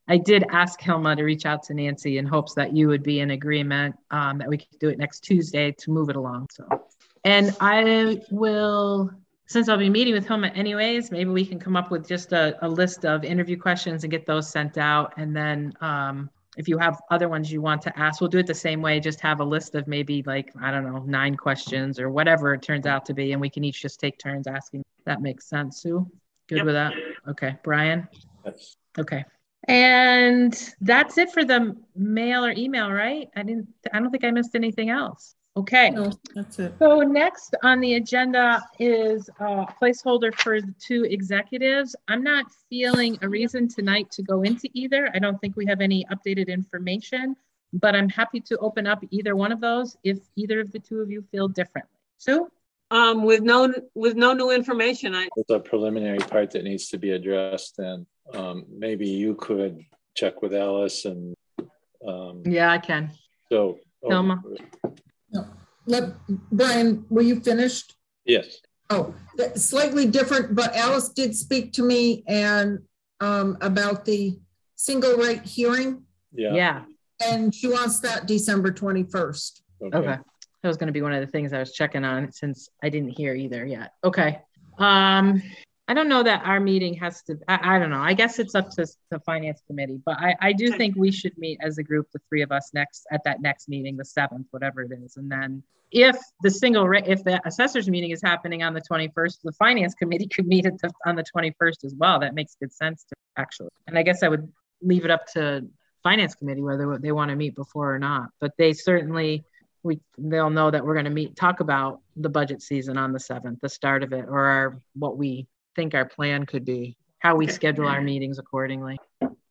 I did ask Hilma to reach out to Nancy in hopes that you would be in agreement that we could do it next Tuesday to move it along. So, and I will, since I'll be meeting with Hilma anyways, maybe we can come up with just a list of interview questions and get those sent out. And then if you have other ones you want to ask, we'll do it the same way. Just have a list of maybe like, I don't know, 9 questions or whatever it turns out to be. And we can each just take turns asking. That makes sense, Sue? Good with that? Okay. Brian? Yes. Okay. And that's it for the mail or email, right? I don't think I missed anything else. Okay. No, that's it. So next on the agenda is a placeholder for the 2 executives. I'm not feeling a reason tonight to go into either. I don't think we have any updated information, but I'm happy to open up either one of those if either of the 2 of you feel differently. Sue? With no new information, It's a preliminary part that needs to be addressed, and maybe you could check with Alice and. Yeah, I can. So. Hilma? No. Brian, were you finished? Yes. Oh, that's slightly different, but Alice did speak to me and about the single rate hearing. Yeah. Yeah. And she wants that December 21st. Okay. That was going to be one of the things I was checking on since I didn't hear either yet. Okay. I don't know that our meeting has to, I don't know. I guess it's up to the finance committee, but I do think we should meet as a group, the 3 of us at that next meeting, the 7th, whatever it is. And then if the assessors meeting is happening on the 21st, the finance committee could meet on the 21st as well. That makes good sense to actually. And I guess I would leave it up to finance committee whether they want to meet before or not, but they certainly, they'll know that we're going to talk about the budget season on the 7th, the start of it, or what we think our plan could be, how we schedule our meetings accordingly.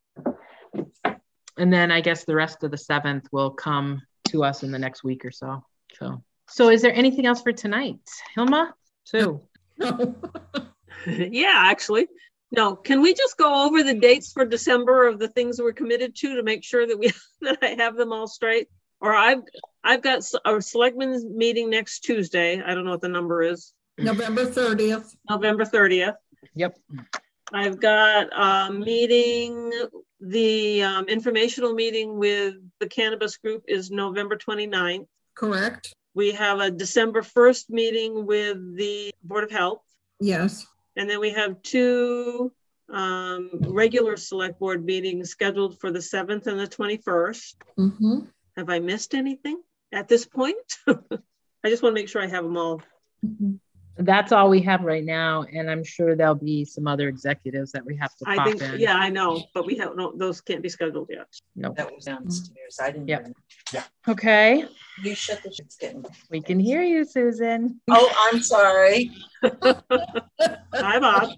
And then I guess the rest of the 7th will come to us in the next week or so. So is there anything else for tonight? Hilma? Sue? No. Yeah, actually. No, can we just go over the dates for December of the things we're committed to make sure that that I have them all straight? Or I've got a selectmen's meeting next Tuesday. I don't know what the number is. November 30th. November 30th. Yep. I've got a meeting, the informational meeting with the cannabis group is November 29th. Correct. We have a December 1st meeting with the Board of Health. Yes. And then we have 2 regular select board meetings scheduled for the 7th and the 21st. Mm-hmm. Have I missed anything at this point? I just want to make sure I have them all. Mm-hmm. That's all we have right now. And I'm sure there'll be some other executives that we have to pop in. Yeah, I know, but we have those can't be scheduled yet. No. That was downstairs. I didn't. Yep. Yeah. Okay. You shut the shit's getting. We can hear you, Susan. Oh, I'm sorry. Hi, Bob.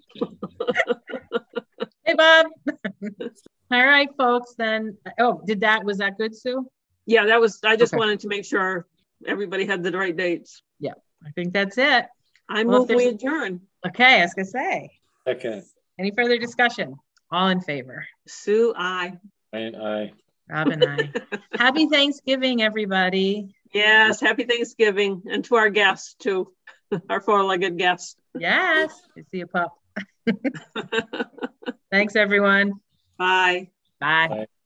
Hey, Bob. All right, folks, then. Oh, was that good, Sue? Yeah, I just wanted to make sure everybody had the right dates. Yeah, I think that's it. I move we adjourn. Okay, I was gonna say. Okay. Any further discussion? All in favor? Sue, aye. And I. Rob and I. Happy Thanksgiving, everybody. Yes, happy Thanksgiving. And to our guests too. Our 4-legged guests. Yes. I see a pup. Thanks, everyone. Bye. Bye. Bye.